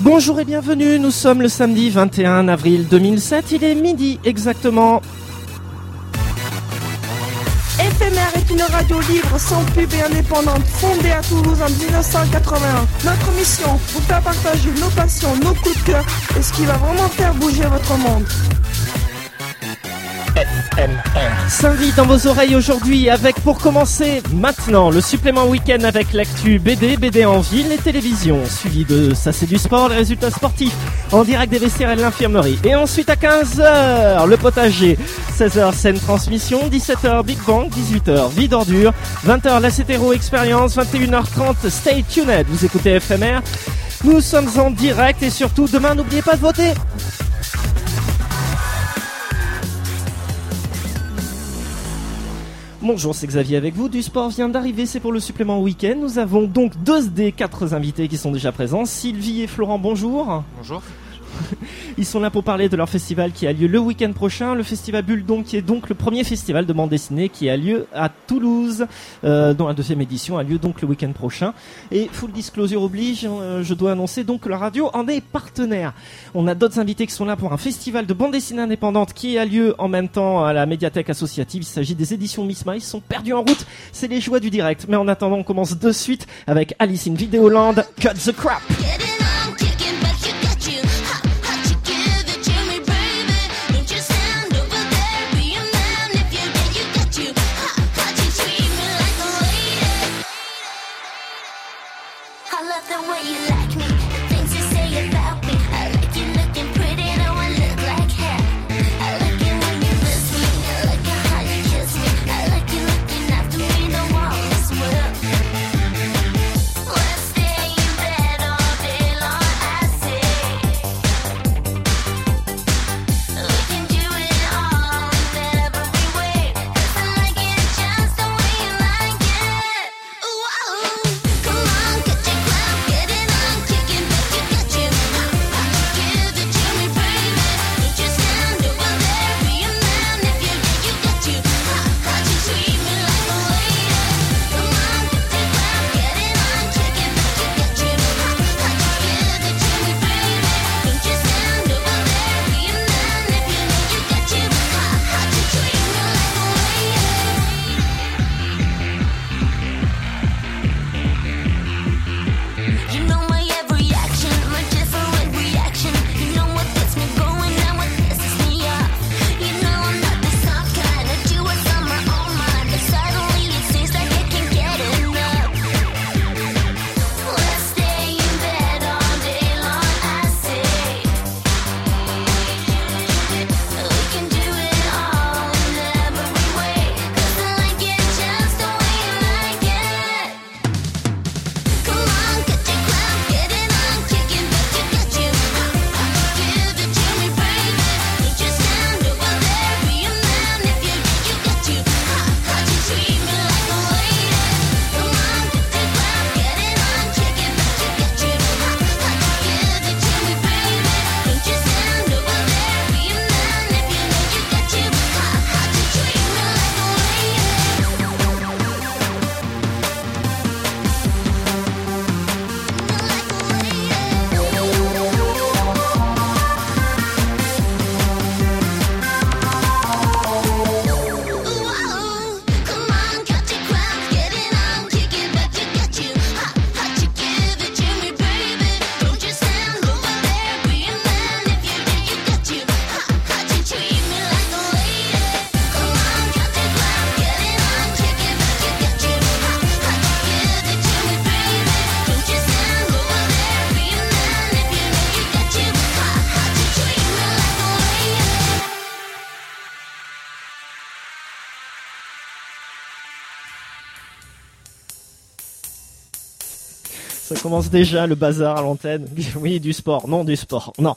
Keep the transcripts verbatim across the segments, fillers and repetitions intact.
Bonjour et bienvenue, nous sommes le samedi vingt et un avril deux mille sept, il est midi exactement. F M R est une radio libre, sans pub et indépendante, fondée à Toulouse en dix-neuf cent quatre-vingt-un. Notre mission, vous faire partager nos passions, nos coups de cœur et ce qui va vraiment faire bouger votre monde. F M R s'invite dans vos oreilles aujourd'hui avec, pour commencer, maintenant, le supplément week-end avec l'actu B D, B D en ville et télévision, suivi de Ça c'est du sport, les résultats sportifs, en direct des vestiaires et de l'infirmerie. Et ensuite à quinze heures, le potager, seize heures, scène transmission, dix-sept heures, Big Bang, dix-huit heures, vie d'ordure, vingt heures, la Cétéro Expérience, vingt et une heures trente, Stay Tuned, vous écoutez F M R. Nous sommes en direct et surtout, demain, n'oubliez pas de voter. Bonjour, c'est Xavier avec vous. Du sport vient d'arriver, c'est pour le supplément week-end. Nous avons donc deux des quatre invités qui sont déjà présents. Sylvie et Florent, bonjour. Bonjour. Ils sont là pour parler de leur festival qui a lieu le week-end prochain, le festival Bulle donc, qui est donc le premier festival de bande dessinée qui a lieu à Toulouse, euh, dont la deuxième édition a lieu donc le week-end prochain. Et full disclosure oblige, euh, je dois annoncer donc que la radio en est partenaire. On a d'autres invités qui sont là pour un festival de bande dessinée indépendante qui a lieu en même temps à la médiathèque associative. Il s'agit des éditions Miss Ils sont perdus en route, c'est les joies du direct. Mais en attendant, on commence de suite avec Alice in Videoland, Cut the Crap. Ça commence déjà le bazar à l'antenne. Oui, du sport. Non, du sport. Non.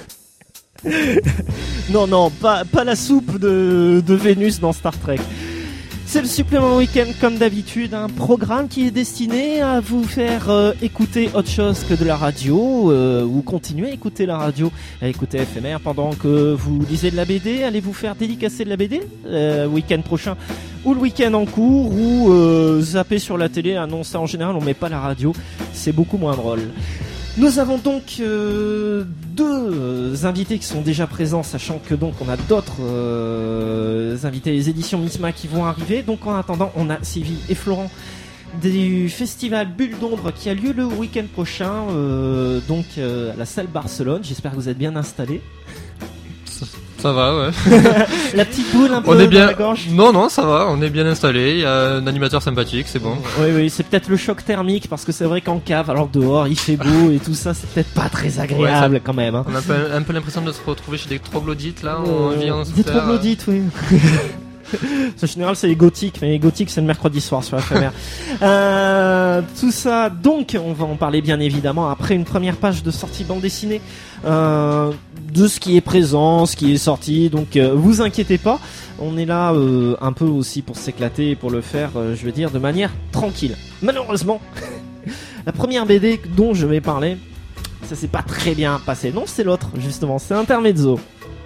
non, non, pas, pas la soupe de, de Vénus dans Star Trek. C'est le supplément week-end comme d'habitude, un programme qui est destiné à vous faire euh, écouter autre chose que de la radio, euh, ou continuer à écouter la radio, à écouter F M R pendant que vous lisez de la B D. Allez vous faire dédicacer de la B D euh, week-end prochain ou le week-end en cours, ou euh, zapper sur la télé. Ah non, ça en général on met pas la radio, c'est beaucoup moins drôle. Nous avons donc euh, deux invités qui sont déjà présents, sachant que donc on a d'autres euh, invités des éditions Misma qui vont arriver. Donc en attendant, on a Sylvie et Florent du festival Bulle d'ombre qui a lieu le week-end prochain, euh, donc euh, à la salle Barcelone. J'espère que vous êtes bien installés. Ça va, ouais. La petite boule un peu on est bien... dans la gorge. Non, non, ça va, on est bien installé. Il y a un animateur sympathique, c'est bon. Oui, oui, c'est peut-être le choc thermique parce que c'est vrai qu'en cave, alors dehors, il fait beau et tout ça, c'est peut-être pas très agréable ouais, ça... quand même. Hein. On a un peu, un peu l'impression de se retrouver chez des troglodytes là. Euh, on vit en des troglodytes, oui. En général, c'est les gothiques, mais les gothiques, c'est le mercredi soir sur la F M R. euh, tout ça, donc, on va en parler bien évidemment après une première page de sortie bande dessinée euh, de ce qui est présent, ce qui est sorti. Donc, euh, vous inquiétez pas, on est là euh, un peu aussi pour s'éclater et pour le faire, euh, je veux dire, de manière tranquille. Malheureusement, la première B D dont je vais parler, ça s'est pas très bien passé. Non, c'est l'autre, justement, c'est Intermezzo.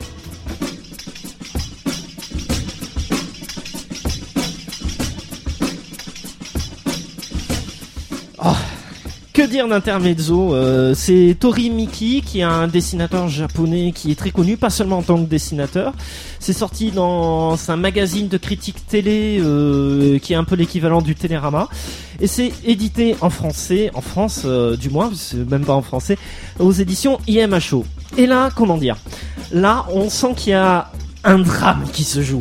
Oh, que dire d'Intermezzo, euh, c'est Tori Miki qui est un dessinateur japonais qui est très connu, pas seulement en tant que dessinateur. C'est sorti dans un magazine de critique télé euh, qui est un peu l'équivalent du Télérama. Et c'est édité en français, en France euh, du moins, c'est même pas en français, aux éditions I M H O. Et là, comment dire, là on sent qu'il y a un drame qui se joue.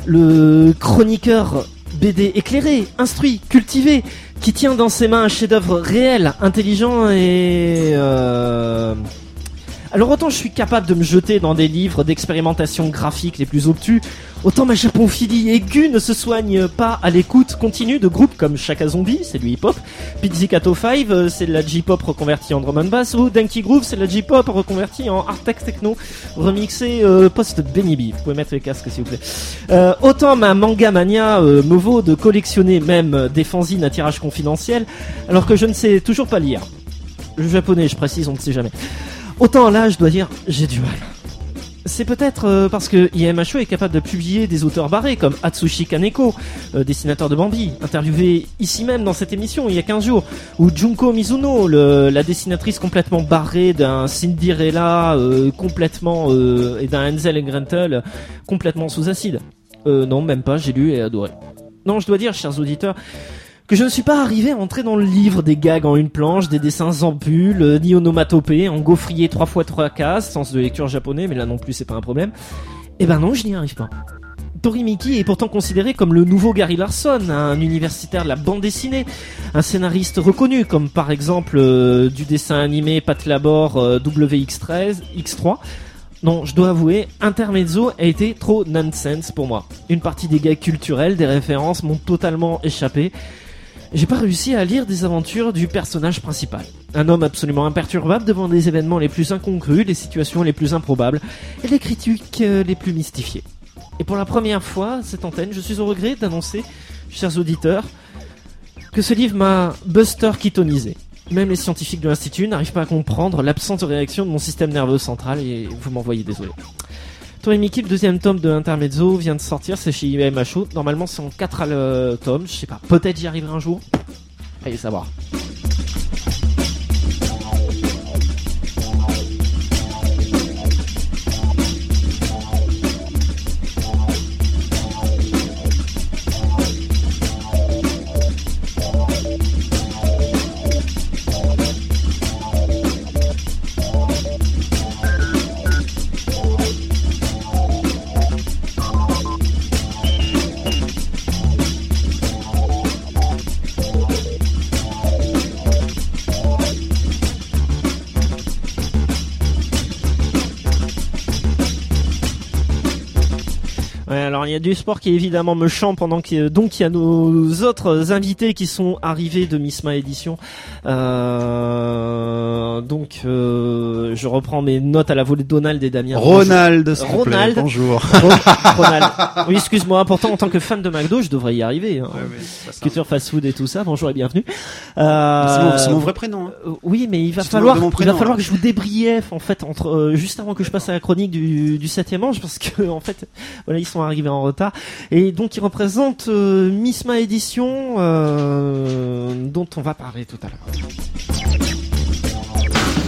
Le chroniqueur B D éclairé, instruit, cultivé, qui tient dans ses mains un chef-d'œuvre réel, intelligent et... Euh... Alors autant je suis capable de me jeter dans des livres d'expérimentation graphique les plus obtus, autant ma japonophilie aiguë ne se soigne pas à l'écoute continue de groupes comme Shaka Zombie, c'est du hip-hop, Pizzicato cinq, c'est de la J-pop reconvertie en drum and bass, ou Denki Groove, c'est de la J-pop reconvertie en art tech techno, remixé euh, post-Benny B. Vous pouvez mettre les casques s'il vous plaît. Euh, autant ma manga mania euh, me vaut de collectionner même des fanzines à tirage confidentiel, alors que je ne sais toujours pas lire. Le japonais, je précise, on ne sait jamais. Autant là, je dois dire, j'ai du mal. C'est peut-être euh, parce que I M H O est capable de publier des auteurs barrés comme Atsushi Kaneko, euh, dessinateur de Bambi, interviewé ici même dans cette émission il y a quinze jours, ou Junko Mizuno, le, la dessinatrice complètement barrée d'un Cinderella euh, complètement euh, et d'un Hansel et Gretel complètement sous acide. Euh, non, même pas, j'ai lu et adoré. Non, je dois dire, chers auditeurs, que je ne suis pas arrivé à entrer dans le livre des gags en une planche, des dessins en bulles, euh, ni onomatopées, en gaufrier trois fois trois cases, sens de lecture japonais, mais là non plus c'est pas un problème. Eh ben non, je n'y arrive pas. Tori Miki est pourtant considéré comme le nouveau Gary Larson, un universitaire de la bande dessinée, un scénariste reconnu, comme par exemple euh, du dessin animé Pat Labor euh, W X treize, X trois. Non, je dois avouer, Intermezzo a été trop nonsense pour moi. Une partie des gags culturels, des références m'ont totalement échappé. J'ai pas réussi à lire des aventures du personnage principal. Un homme absolument imperturbable devant les événements les plus incongrus, les situations les plus improbables et les critiques euh, les plus mystifiées. Et pour la première fois, cette antenne, je suis au regret d'annoncer, chers auditeurs, que ce livre m'a buster kitonisé. Même les scientifiques de l'Institut n'arrivent pas à comprendre l'absente réaction de mon système nerveux central et vous m'envoyez désolé. Tori Miki, le deuxième tome de Intermezzo vient de sortir, c'est chez I M H O. Normalement, c'est en quatre tomes, je sais pas, peut-être j'y arriverai un jour. Allez savoir. Alors il y a du sport qui évidemment me chante pendant que donc il y a nos autres invités qui sont arrivés de Misma Édition. Euh, donc euh, je reprends mes notes à la volée de Donald et Damien. Ronald, Ronald. Bonjour. Ronald. Oui, excuse-moi. Pourtant en tant que fan de McDo, je devrais y arriver. Hein. Ouais, ouais, Culture fast food et tout ça. Bonjour et bienvenue. Euh, c'est, mon, c'est mon vrai prénom. Hein. Euh, oui, mais il va c'est falloir, prénom, il va falloir hein. que je vous débrief en fait entre euh, juste avant que je passe à la chronique du du septième ange parce que en fait voilà ils sont arrivés en retard et donc ils représentent euh, Misma Édition euh, dont on va parler tout à l'heure.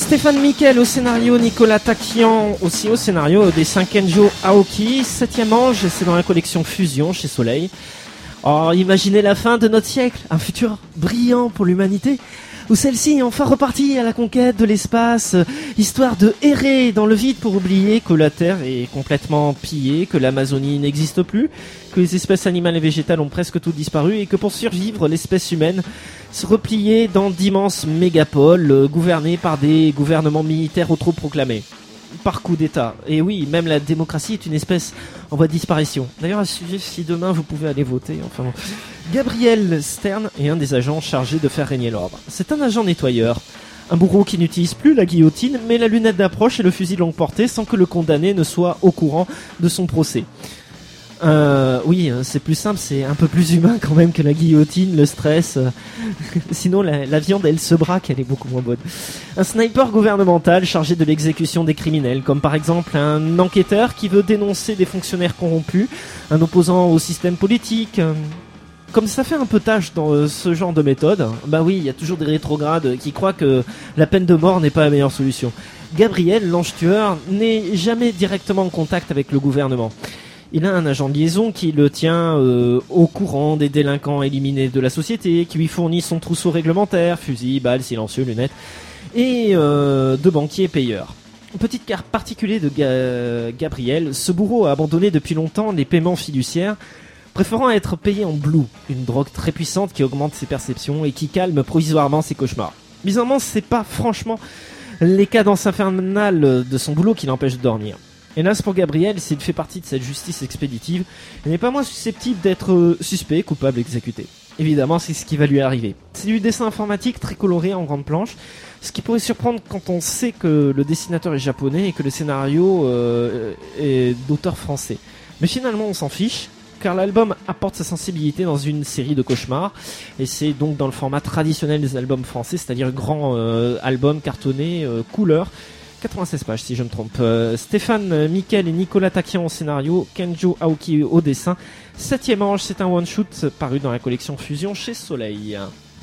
Stéphane Miquel au scénario, Nicolas Taquian aussi au scénario, des cinq Kenjo Aoki. Septième Ange, c'est dans la collection Fusion chez Soleil. Oh, imaginez la fin de notre siècle, un futur brillant pour l'humanité, où celle-ci est enfin repartie à la conquête de l'espace, histoire de errer dans le vide pour oublier que la Terre est complètement pillée, que l'Amazonie n'existe plus, que les espèces animales et végétales ont presque toutes disparu et que pour survivre, l'espèce humaine se repliait dans d'immenses mégapoles euh, gouvernés par des gouvernements militaires autoproclamés. Par coup d'État. Et oui, même la démocratie est une espèce en voie de disparition. D'ailleurs, à ce sujet, si demain vous pouvez aller voter, enfin bon. Gabriel Stern est un des agents chargés de faire régner l'ordre. C'est un agent nettoyeur. Un bourreau qui n'utilise plus la guillotine, mais la lunette d'approche et le fusil longue portée sans que le condamné ne soit au courant de son procès. Euh, oui, c'est plus simple, c'est un peu plus humain quand même que la guillotine, le stress. Sinon, la, la viande, elle se braque, elle est beaucoup moins bonne. Un sniper gouvernemental chargé de l'exécution des criminels, comme par exemple un enquêteur qui veut dénoncer des fonctionnaires corrompus, un opposant au système politique. Comme ça fait un peu tâche dans ce genre de méthode, bah oui, il y a toujours des rétrogrades qui croient que la peine de mort n'est pas la meilleure solution. Gabriel, l'ange tueur, n'est jamais directement en contact avec le gouvernement. Il a un agent de liaison qui le tient euh, au courant des délinquants éliminés de la société, qui lui fournit son trousseau réglementaire, fusil, balles, silencieux, lunettes, et euh, de banquiers payeurs. Petite carte particulière de Ga- Gabriel, ce bourreau a abandonné depuis longtemps les paiements fiduciaires, préférant être payé en blue, une drogue très puissante qui augmente ses perceptions et qui calme provisoirement ses cauchemars. Bizarrement, c'est pas franchement les cadences infernales de son boulot qui l'empêchent de dormir. Hélas pour Gabriel, s'il fait partie de cette justice expéditive, il n'est pas moins susceptible d'être suspect, coupable, exécuté. Évidemment, c'est ce qui va lui arriver. C'est du dessin informatique très coloré en grande planche, ce qui pourrait surprendre quand on sait que le dessinateur est japonais et que le scénario euh, est d'auteur français. Mais finalement, on s'en fiche, car l'album apporte sa sensibilité dans une série de cauchemars, et c'est donc dans le format traditionnel des albums français, c'est-à-dire grand euh, album cartonné, euh, couleur, quatre-vingt-seize pages si je me trompe. Euh, Stéphane Miquel et Nicolas Taquian au scénario, Kenjo Aoki au dessin. Septième Ange, c'est un one-shoot paru dans la collection Fusion chez Soleil.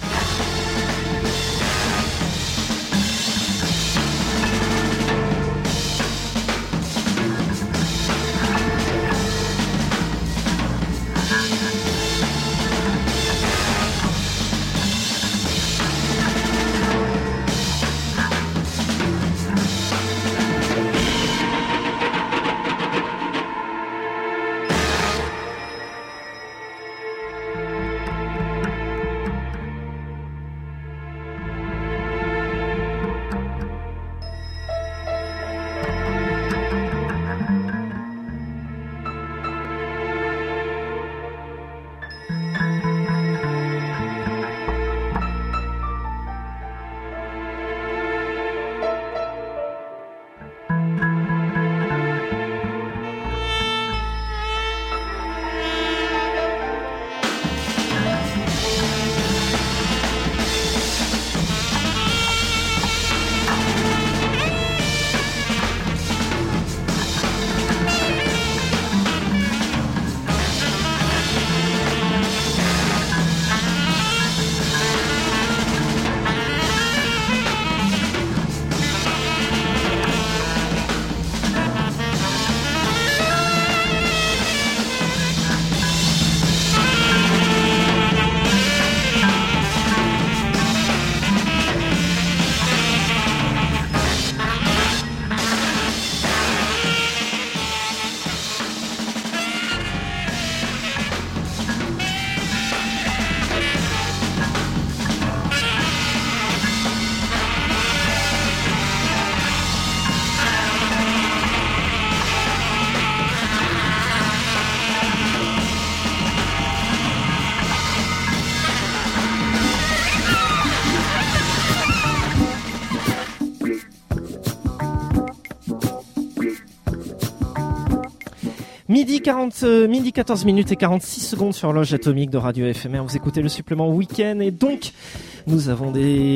Midi quarante, euh, midi quatorze minutes et quarante-six secondes sur l'horloge atomique de Radio F M R. Vous écoutez le supplément week-end et donc nous avons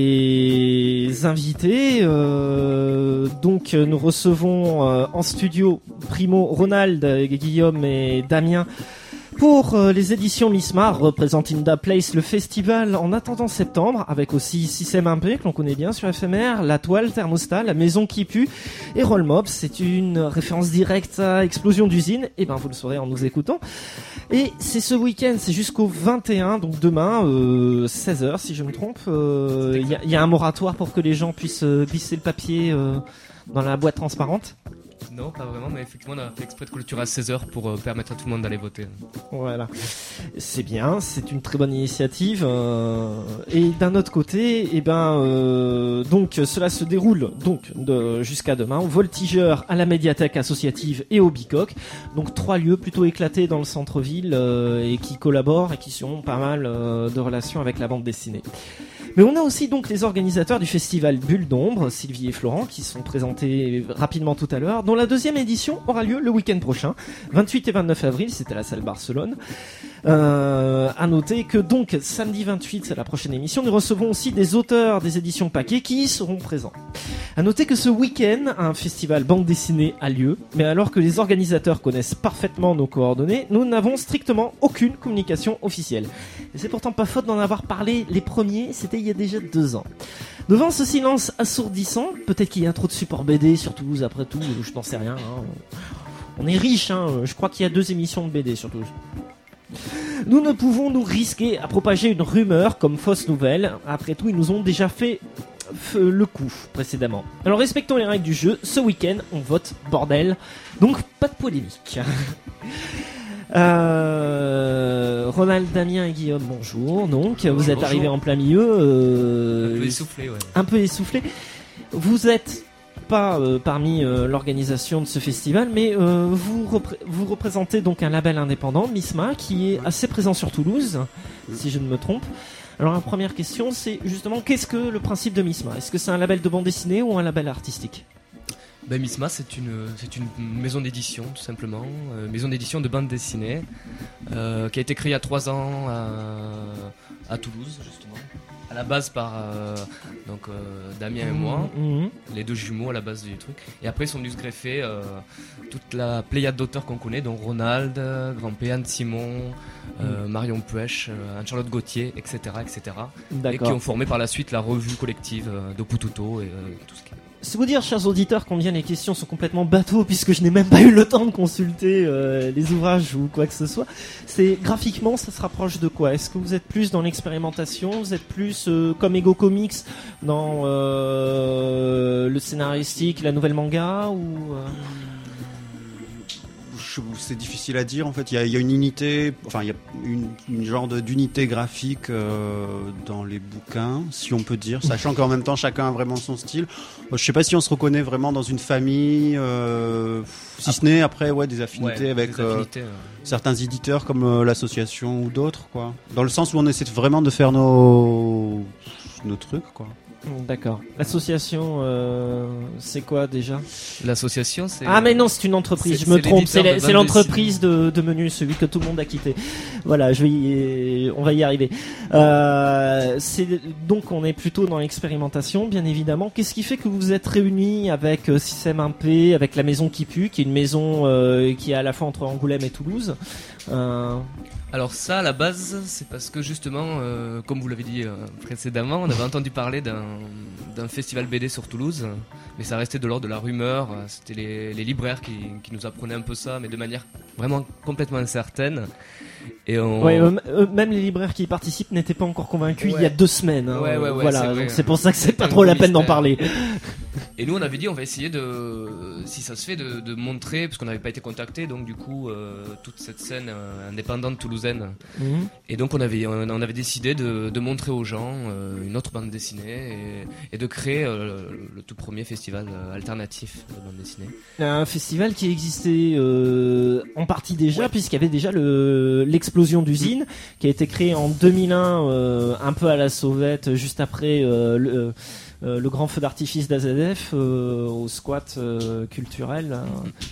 des invités. Euh, donc nous recevons euh, en studio Primo, Ronald, Guillaume et Damien Pour euh, les éditions Mismar, Representing the Place, le festival en attendant septembre, avec aussi Système un P que l'on connaît bien sur F M R, La Toile, Thermostat, La Maison qui pue et Rollmob. C'est une référence directe à Explosion d'usine, et ben vous le saurez en nous écoutant. Et c'est ce week-end, c'est jusqu'au vingt et un, donc demain, euh, seize heures si je me trompe. Il euh, y, y a un moratoire pour que les gens puissent euh, glisser le papier euh, dans la boîte transparente. Non, pas vraiment, mais effectivement, on a fait exprès de clôturer à seize heures pour euh, permettre à tout le monde d'aller voter. Voilà, c'est bien, c'est une très bonne initiative. Euh, et d'un autre côté, eh ben, euh, donc cela se déroule donc de, jusqu'à demain au Voltigeur, à la médiathèque associative et au Bicoque. Donc trois lieux plutôt éclatés dans le centre-ville euh, et qui collaborent et qui ont pas mal euh, de relations avec la bande dessinée. Mais on a aussi donc les organisateurs du festival Bulle d'Ombre, Sylvie et Florent, qui sont présentés rapidement tout à l'heure, dont la deuxième édition aura lieu le week-end prochain, vingt-huit et vingt-neuf avril, c'est à la salle Barcelone. Euh, à noter que donc samedi vingt-huit, c'est la prochaine émission, nous recevrons aussi des auteurs des éditions Paquet qui y seront présents. À noter que ce week-end, un festival bande dessinée a lieu, mais alors que les organisateurs connaissent parfaitement nos coordonnées, nous n'avons strictement aucune communication officielle. Et c'est pourtant pas faute d'en avoir parlé les premiers, c'était il y a déjà deux ans. Devant ce silence assourdissant, peut-être qu'il y a trop de supports B D sur Toulouse après tout, je n'en sais rien. Hein. On est riche, hein. Je crois qu'il y a deux émissions de B D sur Toulouse. Nous ne pouvons nous risquer à propager une rumeur comme fausse nouvelle. Après tout, ils nous ont déjà fait le coup précédemment. Alors respectons les règles du jeu. Ce week-end, on vote bordel. Donc pas de polémique. Euh, Ronald, Damien et Guillaume, bonjour. Donc, vous bonjour, êtes arrivés en plein milieu. Euh, un peu essoufflé, ouais. Un peu essoufflé. Vous êtes pas euh, parmi euh, l'organisation de ce festival, mais euh, vous, repré- vous représentez donc un label indépendant, Misma, qui est assez présent sur Toulouse, si je ne me trompe. Alors, la première question, c'est justement, qu'est-ce que le principe de Misma ? Est-ce que c'est un label de bande dessinée ou un label artistique ? Ben, Misma, c'est une, c'est une maison d'édition, tout simplement, euh, maison d'édition de bande dessinée, euh, qui a été créée il y a trois ans à, à Toulouse, justement. À la base par euh, donc, euh, Damien et moi, mmh. les deux jumeaux à la base du truc. Et après, ils sont venus se greffer euh, toute la pléiade d'auteurs qu'on connaît, dont Ronald, Grand P, Anne Simon, euh, mmh. Marion Puech, euh, Anne-Charlotte Gauthier, et cetera, et cetera. D'accord. Et qui ont formé par la suite la revue collective euh, de Poututo et euh, tout ce qui est. C'est vous dire, chers auditeurs, combien les questions sont complètement bateaux puisque je n'ai même pas eu le temps de consulter euh, les ouvrages ou quoi que ce soit. C'est graphiquement, ça se rapproche de quoi ? Est-ce que vous êtes plus dans l'expérimentation ? Vous êtes plus euh, comme Ego Comics dans euh, le scénaristique, la nouvelle manga ou euh... C'est difficile à dire en fait. Il y a, il y a une unité, enfin il y a une, une genre de, d'unité graphique euh, dans les bouquins, si on peut dire, sachant qu'en même temps chacun a vraiment son style. Je sais pas si on se reconnaît vraiment dans une famille, euh, si ce n'est après ouais des affinités ouais, avec des affinités, euh, ouais. certains éditeurs comme euh, l'association ou d'autres quoi. Dans le sens où on essaie vraiment de faire nos nos trucs quoi. D'accord. L'association, euh, c'est quoi déjà ? L'association, c'est... Ah mais non, c'est une entreprise, c'est, je me c'est trompe, c'est, la, de c'est l'entreprise de, de menu, celui que tout le monde a quitté. Voilà, je vais y, on va y arriver. Euh, c'est, donc on est plutôt dans l'expérimentation, bien évidemment. Qu'est-ce qui fait que vous êtes réunis avec euh, Système un P, avec la Maison qui pue, qui est une maison euh, qui est à la fois entre Angoulême et Toulouse euh... Alors ça, à la base, c'est parce que justement, euh, comme vous l'avez dit euh, précédemment, on avait entendu parler d'un, d'un festival B D sur Toulouse, mais ça restait de l'ordre de la rumeur. C'était les, les libraires qui, qui nous apprenaient un peu ça, mais de manière vraiment complètement incertaine. Et on... ouais, euh, euh, même les libraires qui y participent n'étaient pas encore convaincus ouais. il y a deux semaines. Hein, ouais, ouais, ouais, voilà, c'est vrai, donc c'est hein. pour ça que c'est, c'est pas trop la peine mystère. D'en parler. Et nous, on avait dit, on va essayer de, si ça se fait, de, de montrer, parce qu'on n'avait pas été contacté, donc du coup, euh, toute cette scène euh, indépendante toulousaine. Mmh. Et donc, on avait, on avait décidé de, de montrer aux gens euh, une autre bande dessinée et, et de créer euh, le, le tout premier festival euh, alternatif de bande dessinée. Un festival qui existait euh, en partie déjà, ouais. puisqu'il y avait déjà le, l'explosion d'usine, mmh. qui a été créée en deux mille un, euh, un peu à la sauvette, juste après euh, le... Euh, le grand feu d'artifice d'A Z F euh, au squat euh, culturel. Hein.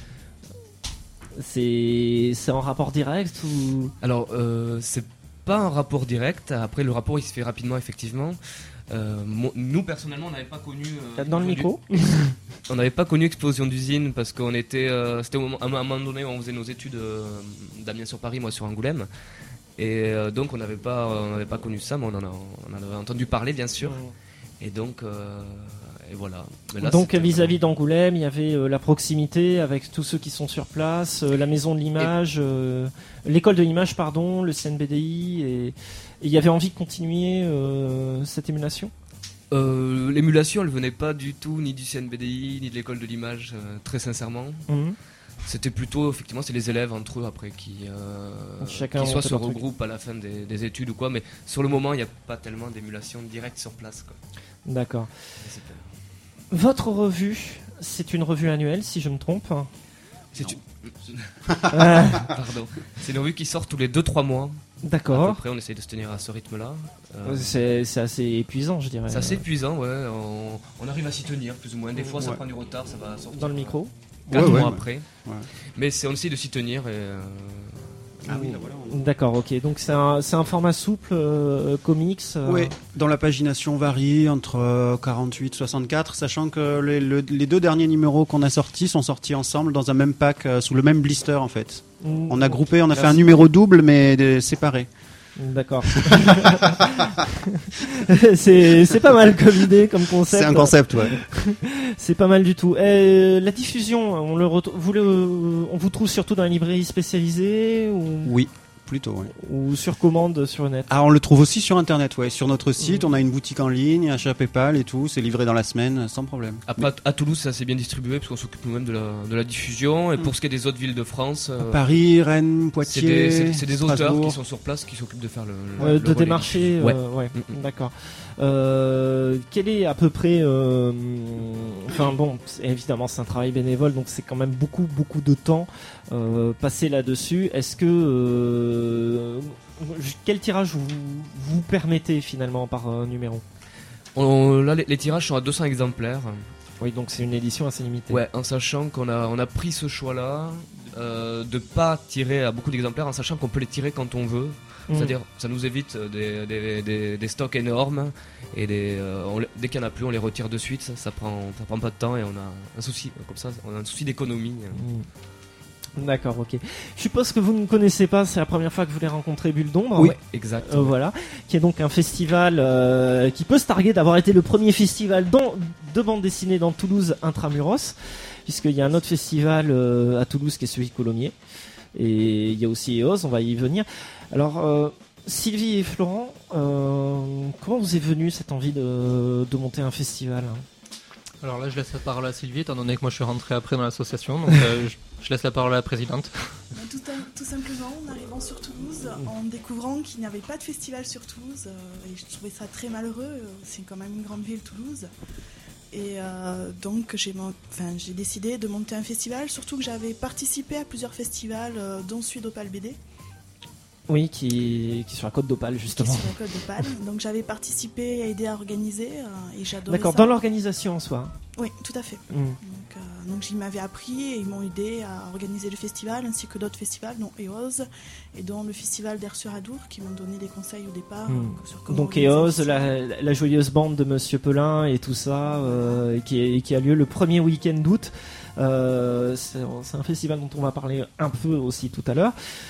C'est, c'est en rapport direct ou... Alors, euh, c'est pas un rapport direct. Après, le rapport il se fait rapidement, effectivement. Euh, mo- nous, personnellement, on n'avait pas connu. Euh, Dans le micro du... on n'avait pas connu Explosion d'usine parce qu'on était, euh, c'était au moment, à un moment donné où on faisait nos études euh, d'Amiens sur Paris, moi sur Angoulême. Et euh, donc on n'avait pas, on n'avait pas connu ça, mais on en, a, on en avait entendu parler bien sûr. Et donc, euh, et voilà. Mais là, donc c'était vis-à-vis d'Angoulême, il y avait euh, la proximité avec tous ceux qui sont sur place, euh, la maison de l'image, euh, l'école de l'image, pardon, le C N B D I, et, et il y avait envie de continuer euh, cette émulation. Euh, l'émulation, elle venait pas du tout ni du C N B D I ni de l'école de l'image, euh, très sincèrement. Mmh. C'était plutôt, effectivement, c'est les élèves entre eux après qui, euh, Chacun qui soit monte se leur truc. regroupent à la fin des, des études ou quoi. Mais sur le moment, il n'y a pas tellement d'émulation directe sur place, quoi. D'accord. Et c'est- Votre revue, c'est une revue annuelle, si je me trompe. C'est une... Euh, Pardon. C'est une revue qui sort tous les deux trois mois. D'accord. Après, on essaye de se tenir à ce rythme-là. Euh, C'est, c'est assez épuisant, je dirais. c'est assez épuisant, ouais. On, on arrive à s'y tenir, plus ou moins. Des fois, ça Ouais. prend du retard, ça va sortir Dans le micro. quatre Ouais, mois ouais, après. ouais. Mais c'est, on essaie de s'y tenir. Et, euh, Ah oui, là, voilà. D'accord, ok. Donc c'est un, c'est un format souple, euh, comics. euh, Oui, dont la pagination varie entre euh, quarante-huit et soixante-quatre, sachant que les, le- les deux derniers numéros qu'on a sortis sont sortis ensemble dans un même pack, euh, sous le même blister en fait. mm, On a groupé, on a fait Merci. un numéro double mais des- séparé. D'accord. c'est, c'est pas mal comme idée, comme concept. C'est un concept, ouais. C'est pas mal du tout. Euh, la diffusion, on le retrouve, vous le, on vous trouve surtout dans les librairies spécialisées ou, Oui, plutôt, ouais. ou sur commande sur le net. Ah, on le trouve aussi sur internet, ouais. Sur notre site, on a une boutique en ligne, achat PayPal et tout, c'est livré dans la semaine sans problème. Après, à Toulouse, c'est assez bien distribué parce qu'on s'occupe nous-mêmes de la, de la diffusion. Et pour ce qui est des autres villes de France, euh, Paris, Rennes, c'est Poitiers, des, c'est- c'est des auteurs Strasbourg. qui sont sur place qui s'occupent de faire le, le- Euh, le de relais démarcher, diffusion. euh, ouais, Mm, mm. d'accord. Euh, quel est à peu près, euh, enfin bon, c'est- évidemment c'est un travail bénévole, donc c'est quand même beaucoup beaucoup de temps euh, passé là-dessus. Est-ce que euh, quel tirage vous vous permettez finalement par euh, numéro? On- là, les, les tirages sont à deux cents exemplaires. Oui, donc c'est une édition assez limitée. Ouais, en sachant qu'on a, on a pris ce choix-là euh, de pas tirer à beaucoup d'exemplaires, en sachant qu'on peut les tirer quand on veut. Mm. C'est-à-dire, ça nous évite des, des, des, des stocks énormes et des, euh, on les- dès qu'il n'y en a plus, on les retire de suite. Ça, ça prend, ça prend pas de temps et on a un souci comme ça, on a un souci d'économie. Mm. D'accord, ok. Je suppose que vous ne connaissez pas, c'est la première fois que vous les rencontrez Bulle d'Ombre. Oui, exact. Euh, voilà, qui est donc un festival euh, qui peut se targuer d'avoir été le premier festival dans- de bande dessinée dans Toulouse intramuros, puisqu'il y a un autre festival euh, à Toulouse qui est celui de Colomiers, et il y a aussi E O S, on va y venir. Alors, euh, Sylvie et Florent, euh, comment vous est venue cette envie de, de monter un festival, hein? Alors là, je laisse la parole à Sylvie, étant donné que moi je suis rentré après dans l'association, donc euh, je, je laisse la parole à la présidente. Bah, Tout, un- tout simplement, en arrivant sur Toulouse, en découvrant qu'il n'y avait pas de festival sur Toulouse, euh, et je trouvais ça très malheureux, euh, c'est quand même une grande ville, Toulouse. Et euh, donc j'ai, mon- enfin, j'ai décidé de monter un festival, surtout que j'avais participé à plusieurs festivals, euh, dont celui d'Opal B D, Oui, qui, qui est sur la côte d'Opale, qui est justement. sur la côte d'Opal. Donc j'avais participé et aidé à organiser, euh, et j'adorais D'accord, ça. dans l'organisation en soi. Oui, tout à fait. Mm. Donc, euh, donc ils m'avaient appris et ils m'ont aidé à organiser le festival ainsi que d'autres festivals, dont E O S et dont le festival d'Air sur Adour qui m'ont donné des conseils au départ. Mm. euh, sur comment Donc organiser E O un S, festival. la, la joyeuse bande de Monsieur Pelin et tout ça, euh, qui, est- qui a lieu le premier week-end d'août. Euh, c'est, c'est un festival dont on va parler un peu aussi tout à l'heure.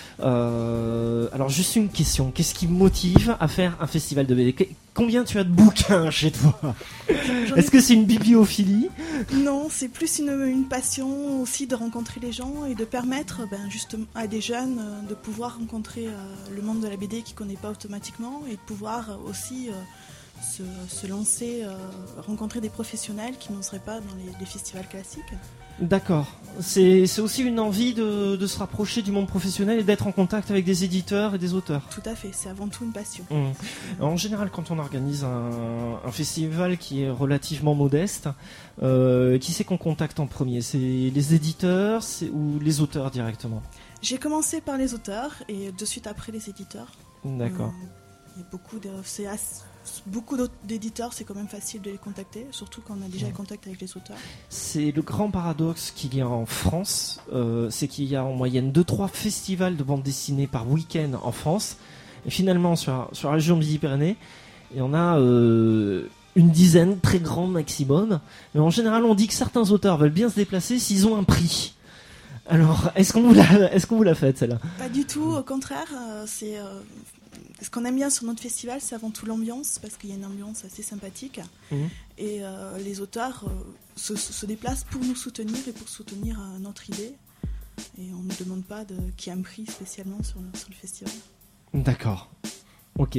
Euh, alors juste une question, qu'est-ce qui motive à faire un festival de B D? Que- Combien tu as de bouquins chez toi? J'en ai- Est-ce que c'est une bibliophilie? Non, c'est plus une, une passion aussi de rencontrer les gens et de permettre ben, justement à des jeunes euh, de pouvoir rencontrer euh, le monde de la B D qu'ils ne connaissent pas automatiquement et de pouvoir aussi euh, se, se lancer, euh, rencontrer des professionnels qui n'oseraient pas dans les, les festivals classiques. D'accord. C'est, c'est aussi une envie de, de se rapprocher du monde professionnel et d'être en contact avec des éditeurs et des auteurs. Tout à fait, c'est avant tout une passion. Mmh. En général, quand on organise un, un festival qui est relativement modeste, euh, qui c'est qu'on contacte en premier? C'est les éditeurs c'est, ou les auteurs directement? J'ai commencé par les auteurs et de suite après les éditeurs. D'accord. Euh, il y a beaucoup de, c'est assez- beaucoup d'autres- d'éditeurs, c'est quand même facile de les contacter, surtout quand on a déjà Mmh. le contact avec les auteurs. C'est le grand paradoxe qu'il y a en France, euh, c'est qu'il y a en moyenne deux trois festivals de bande dessinée par week-end en France. Et finalement, sur, sur la région Midi-Pyrénées, il y en a euh, une dizaine, très grand maximum. Mais en général, on dit que certains auteurs veulent bien se déplacer s'ils ont un prix. Alors, est-ce qu'on vous l'a, est-ce qu'on vous l'a faite, celle-là ? Pas du tout, au contraire. Euh, c'est, euh, ce qu'on aime bien sur notre festival, c'est avant tout l'ambiance, parce qu'il y a une ambiance assez sympathique. Mmh. Et euh, les auteurs euh, se, se déplacent pour nous soutenir et pour soutenir euh, notre idée. Et on ne demande pas de, qu'il y ait un prix spécialement sur le, sur le festival. D'accord. Ok.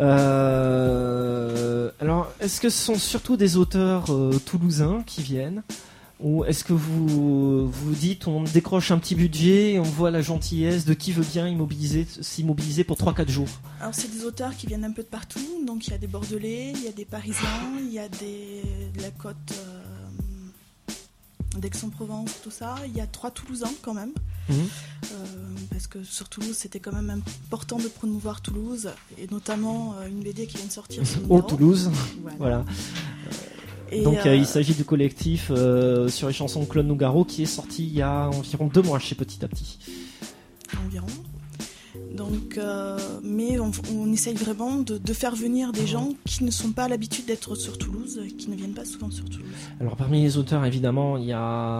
Euh, alors, est-ce que ce sont surtout des auteurs euh, toulousains qui viennent ? Ou est-ce que vous vous dites, on décroche un petit budget et on voit la gentillesse de qui veut bien immobiliser, s'immobiliser pour trois quatre jours ? Alors, c'est des auteurs qui viennent un peu de partout. Donc, il y a des Bordelais, il y a des Parisiens, il y a des, de la côte euh, d'Aix-en-Provence, tout ça. Il y a trois Toulousains quand même. Mmh. Euh, parce que sur Toulouse, c'était quand même important de promouvoir Toulouse. Et notamment euh, une B D qui vient de sortir sur Oh, Toulouse. Voilà. voilà. Et Donc euh, euh, il s'agit du collectif euh, sur les chansons de Claude Nougaro qui est sorti il y a environ deux mois chez Petit à Petit. Environ. Donc, euh, mais on, on essaye vraiment de, de faire venir des gens qui ne sont pas à l'habitude d'être sur Toulouse, qui ne viennent pas souvent sur Toulouse. Alors parmi les auteurs, évidemment, il y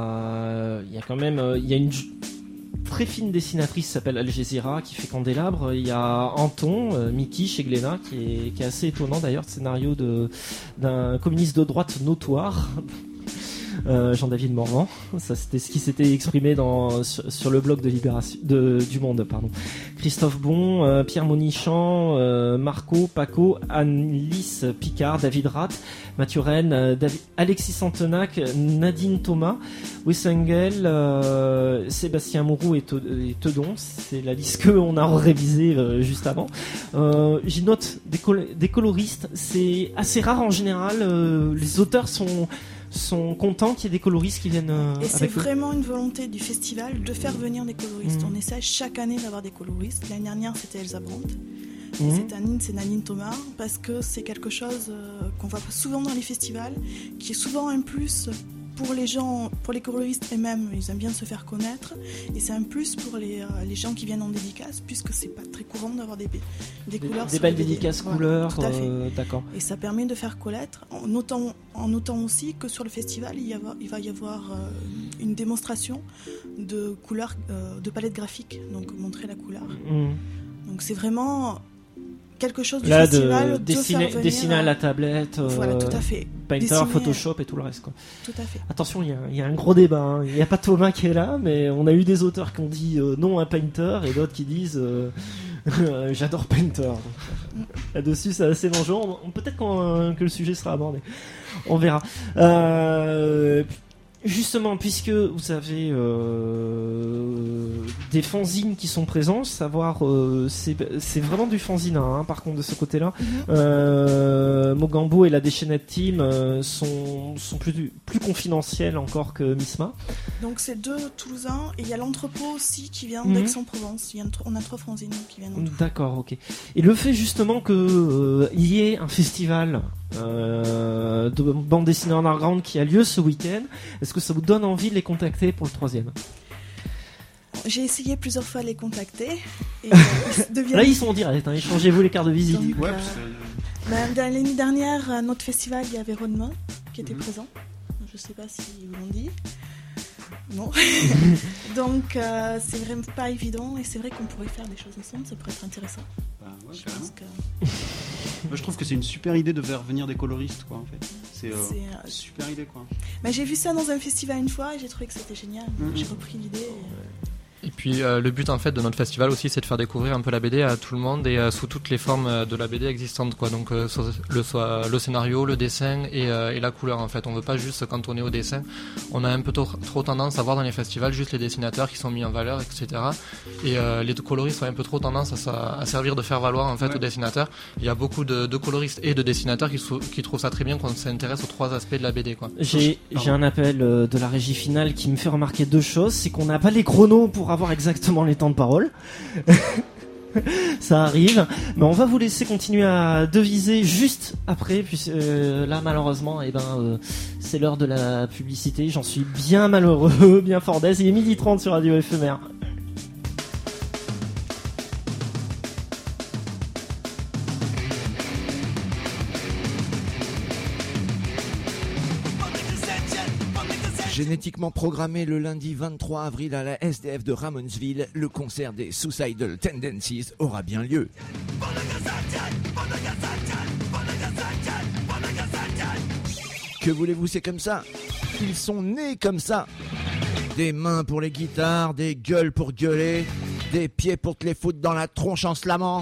a, il y a quand même, il y a une très fine dessinatrice qui s'appelle Algézira qui fait Candélabre. Il y a Anton, euh, Mickey chez Glénat qui est, qui est assez étonnant d'ailleurs, le scénario de, d'un communiste de droite notoire. Euh, Jean-David Morvan, ça c'était ce qui s'était exprimé dans, sur, sur le blog de Libération, de, du Monde, pardon. Christophe Bon, euh, Pierre Monichamp, euh, Marco, Paco, Anne-Lys Picard, David Rath, Mathieu Rennes, euh, David, Alexis Santenac, Nadine Thomas, Wessengel, euh, Sébastien Mourou et, Te, et Tedon, c'est la liste qu'on a révisée euh, juste avant. Euh, j'y note des, col- des coloristes, c'est assez rare en général, euh, les auteurs sont sont contents qu'il y ait des coloristes qui viennent euh, et c'est avec vraiment eux. Une volonté du festival de faire venir des coloristes. Mmh. On essaie chaque année d'avoir des coloristes. L'année dernière c'était Elsa Brandt. Mmh. Cette année c'est Nadine Thomas, parce que c'est quelque chose euh, qu'on voit souvent dans les festivals, qui est souvent un plus pour les gens, pour les coloristes eux-mêmes, ils aiment bien se faire connaître, et c'est un plus pour les, euh, les gens qui viennent en dédicace, puisque c'est pas très courant d'avoir des, des, des couleurs des sur belles les dédicaces voilà, couleurs, tout à fait. Euh, d'accord. Et ça permet de faire connaître, en notant, en notant aussi que sur le festival, il, y avoir, il va y avoir euh, une démonstration de couleurs, euh, de palette graphique, donc montrer la couleur. Mmh. Donc c'est vraiment quelque chose du Là, festival de, de dessiner, faire venir, dessiner à la tablette, euh, voilà, tout à fait. Painter, Dessiner, Photoshop et tout le reste, quoi. Tout à fait. Attention, il y, y a un gros débat. Hein. Il n'y a pas Thomas qui est là, mais on a eu des auteurs qui ont dit euh, non à Painter et d'autres qui disent euh, j'adore Painter. Donc, mm. Là-dessus, c'est assez dangereux. On, peut-être qu'on, que le sujet sera abordé. On verra. Euh, Justement, puisque vous avez euh, des fanzines qui sont présents, savoir euh, c'est, c'est vraiment du fanzine, hein, par contre de ce côté-là. Mm-hmm. Euh, Mogambo et la Déchaînette Team euh, sont, sont plus, plus confidentiels encore que Misma. Donc c'est deux Toulousains, et il y a l'entrepôt aussi qui vient mm-hmm. d'Aix-en-Provence. Il y a, on a trois fanzines qui viennent. D'accord, ok. Et le fait justement qu'il euh, y ait un festival Euh, de bande dessinée en underground qui a lieu ce week-end, est-ce que ça vous donne envie de les contacter pour le troisième ? J'ai essayé plusieurs fois de les contacter. Et, euh, deviennent... Là, ils sont en direct, hein, échangez-vous les cartes de visite. Donc, ouais, euh, que... ben, l'année dernière, à notre festival, il y avait Rodemain qui était mmh. présent. Je sais pas si vous l'ont dit. Non. Donc, euh, c'est vraiment pas évident, et c'est vrai qu'on pourrait faire des choses ensemble, ça pourrait être intéressant. Bah, ouais, je carrément. pense que... Moi, je trouve que c'est une super idée de faire venir des coloristes, quoi, en fait. C'est, euh, c'est euh... super idée, quoi. Bah, j'ai vu ça dans un festival une fois et j'ai trouvé que c'était génial. Mm-hmm. J'ai repris l'idée. Et... Et puis euh, le but en fait de notre festival aussi, c'est de faire découvrir un peu la B D à tout le monde et euh, sous toutes les formes de la B D existantes, quoi. Donc euh, le, soit le scénario, le dessin et, euh, et la couleur en fait. On veut pas juste se cantonner au dessin. On a un peu trop, trop tendance à voir dans les festivals juste les dessinateurs qui sont mis en valeur, et cetera. Et euh, les coloristes ont un peu trop tendance à, à servir de faire valoir en fait ouais. aux dessinateurs. Il y a beaucoup de, de coloristes et de dessinateurs qui, qui trouvent ça très bien qu'on s'intéresse aux trois aspects de la B D, quoi. J'ai, j'ai un appel de la régie finale qui me fait remarquer deux choses. C'est qu'on n'a pas les chronos pour avoir exactement les temps de parole. Ça arrive, mais on va vous laisser continuer à deviser juste après, puis euh, là malheureusement eh ben, euh, c'est l'heure de la publicité, j'en suis bien malheureux, bien fordaise, il est midi trente sur Radio Éphémère. Génétiquement programmé le lundi vingt-trois avril à la S D F de Ramonesville, le concert des Suicidal Tendencies aura bien lieu. Que voulez-vous, c'est comme ça. Ils sont nés comme ça. Des mains pour les guitares, des gueules pour gueuler, des pieds pour te les foutre dans la tronche en slamant.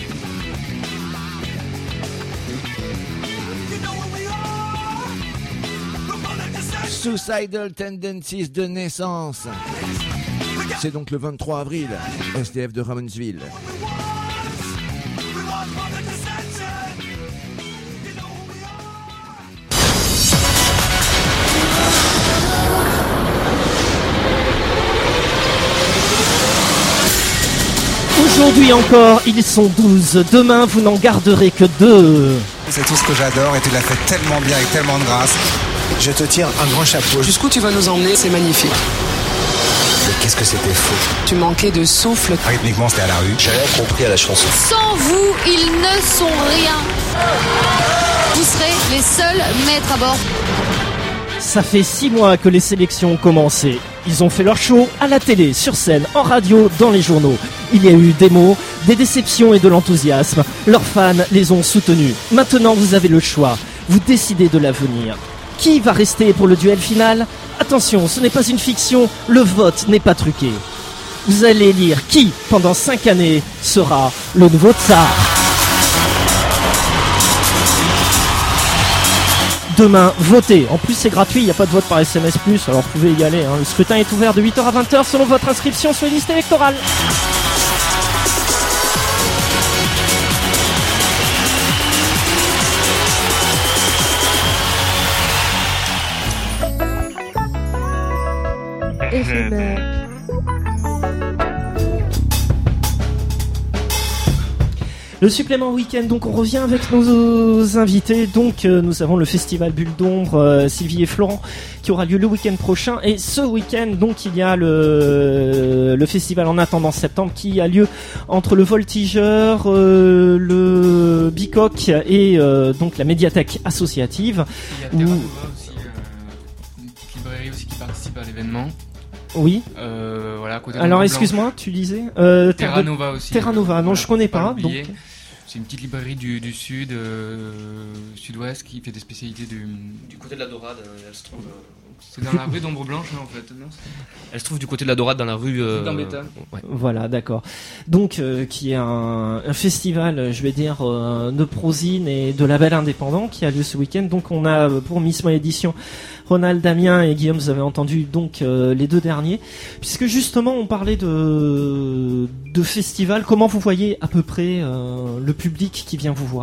Suicidal Tendencies de naissance. C'est donc le vingt-trois avril, S D F de Ramonesville. Aujourd'hui encore, ils sont douze. Demain, vous n'en garderez que deux. C'est tout ce que j'adore et tu l'as fait tellement bien avec tellement de grâce. Je te tire un grand chapeau. Jusqu'où tu vas nous emmener, c'est magnifique. Mais qu'est-ce que c'était faux. Tu manquais de souffle. Rythmiquement, c'était à la rue. J'ai rien compris à la chanson. Sans vous, ils ne sont rien. Vous serez les seuls maîtres à bord. Ça fait six mois que les sélections ont commencé. Ils ont fait leur show à la télé, sur scène, en radio, dans les journaux. Il y a eu des mots, des déceptions et de l'enthousiasme. Leurs fans les ont soutenus. Maintenant, vous avez le choix. Vous décidez de l'avenir. Qui va rester pour le duel final ? Attention, ce n'est pas une fiction, le vote n'est pas truqué. Vous allez lire qui, pendant cinq années, sera le nouveau tsar. Demain, votez. En plus, c'est gratuit, il n'y a pas de vote par S M S plus, alors vous pouvez y aller. Hein. Le scrutin est ouvert de huit heures à vingt heures selon votre inscription sur les listes électorales. Éphémère. Le supplément week-end, donc on revient avec nos invités. Donc euh, nous avons le festival Bulle d'Ombre, euh, Sylvie et Florent, qui aura lieu le week-end prochain. Et ce week-end, donc il y a le le festival En attendant septembre qui a lieu entre le Voltigeur, euh, le Bicoque et euh, donc la médiathèque associative. Il y a Terra Nova aussi, euh, une petite librairie aussi qui participe à l'événement. Oui. Euh, voilà, côté Alors excuse-moi, tu disais euh, Terra Nova aussi. Terra Nova, euh, non, voilà, je connais pas. pas donc... C'est une petite librairie du, du sud, euh, sud-ouest, qui fait des spécialités du, du côté de la Dorade. Elle se trouve. Euh... C'est dans la rue d'Ombre Blanche, hein, en fait. Non, elle se trouve du côté de la Dorade, dans la rue. Euh... Gambetta. Ouais. Voilà, d'accord. Donc, euh, qui est un, un festival, je vais dire, euh, de prosine et de label indépendant qui a lieu ce week-end. Donc, on a pour Miss Moi Édition Ronald, Damien et Guillaume, vous avez entendu donc euh, les deux derniers, puisque justement on parlait de de festival. Comment vous voyez à peu près euh, le public qui vient vous voir ?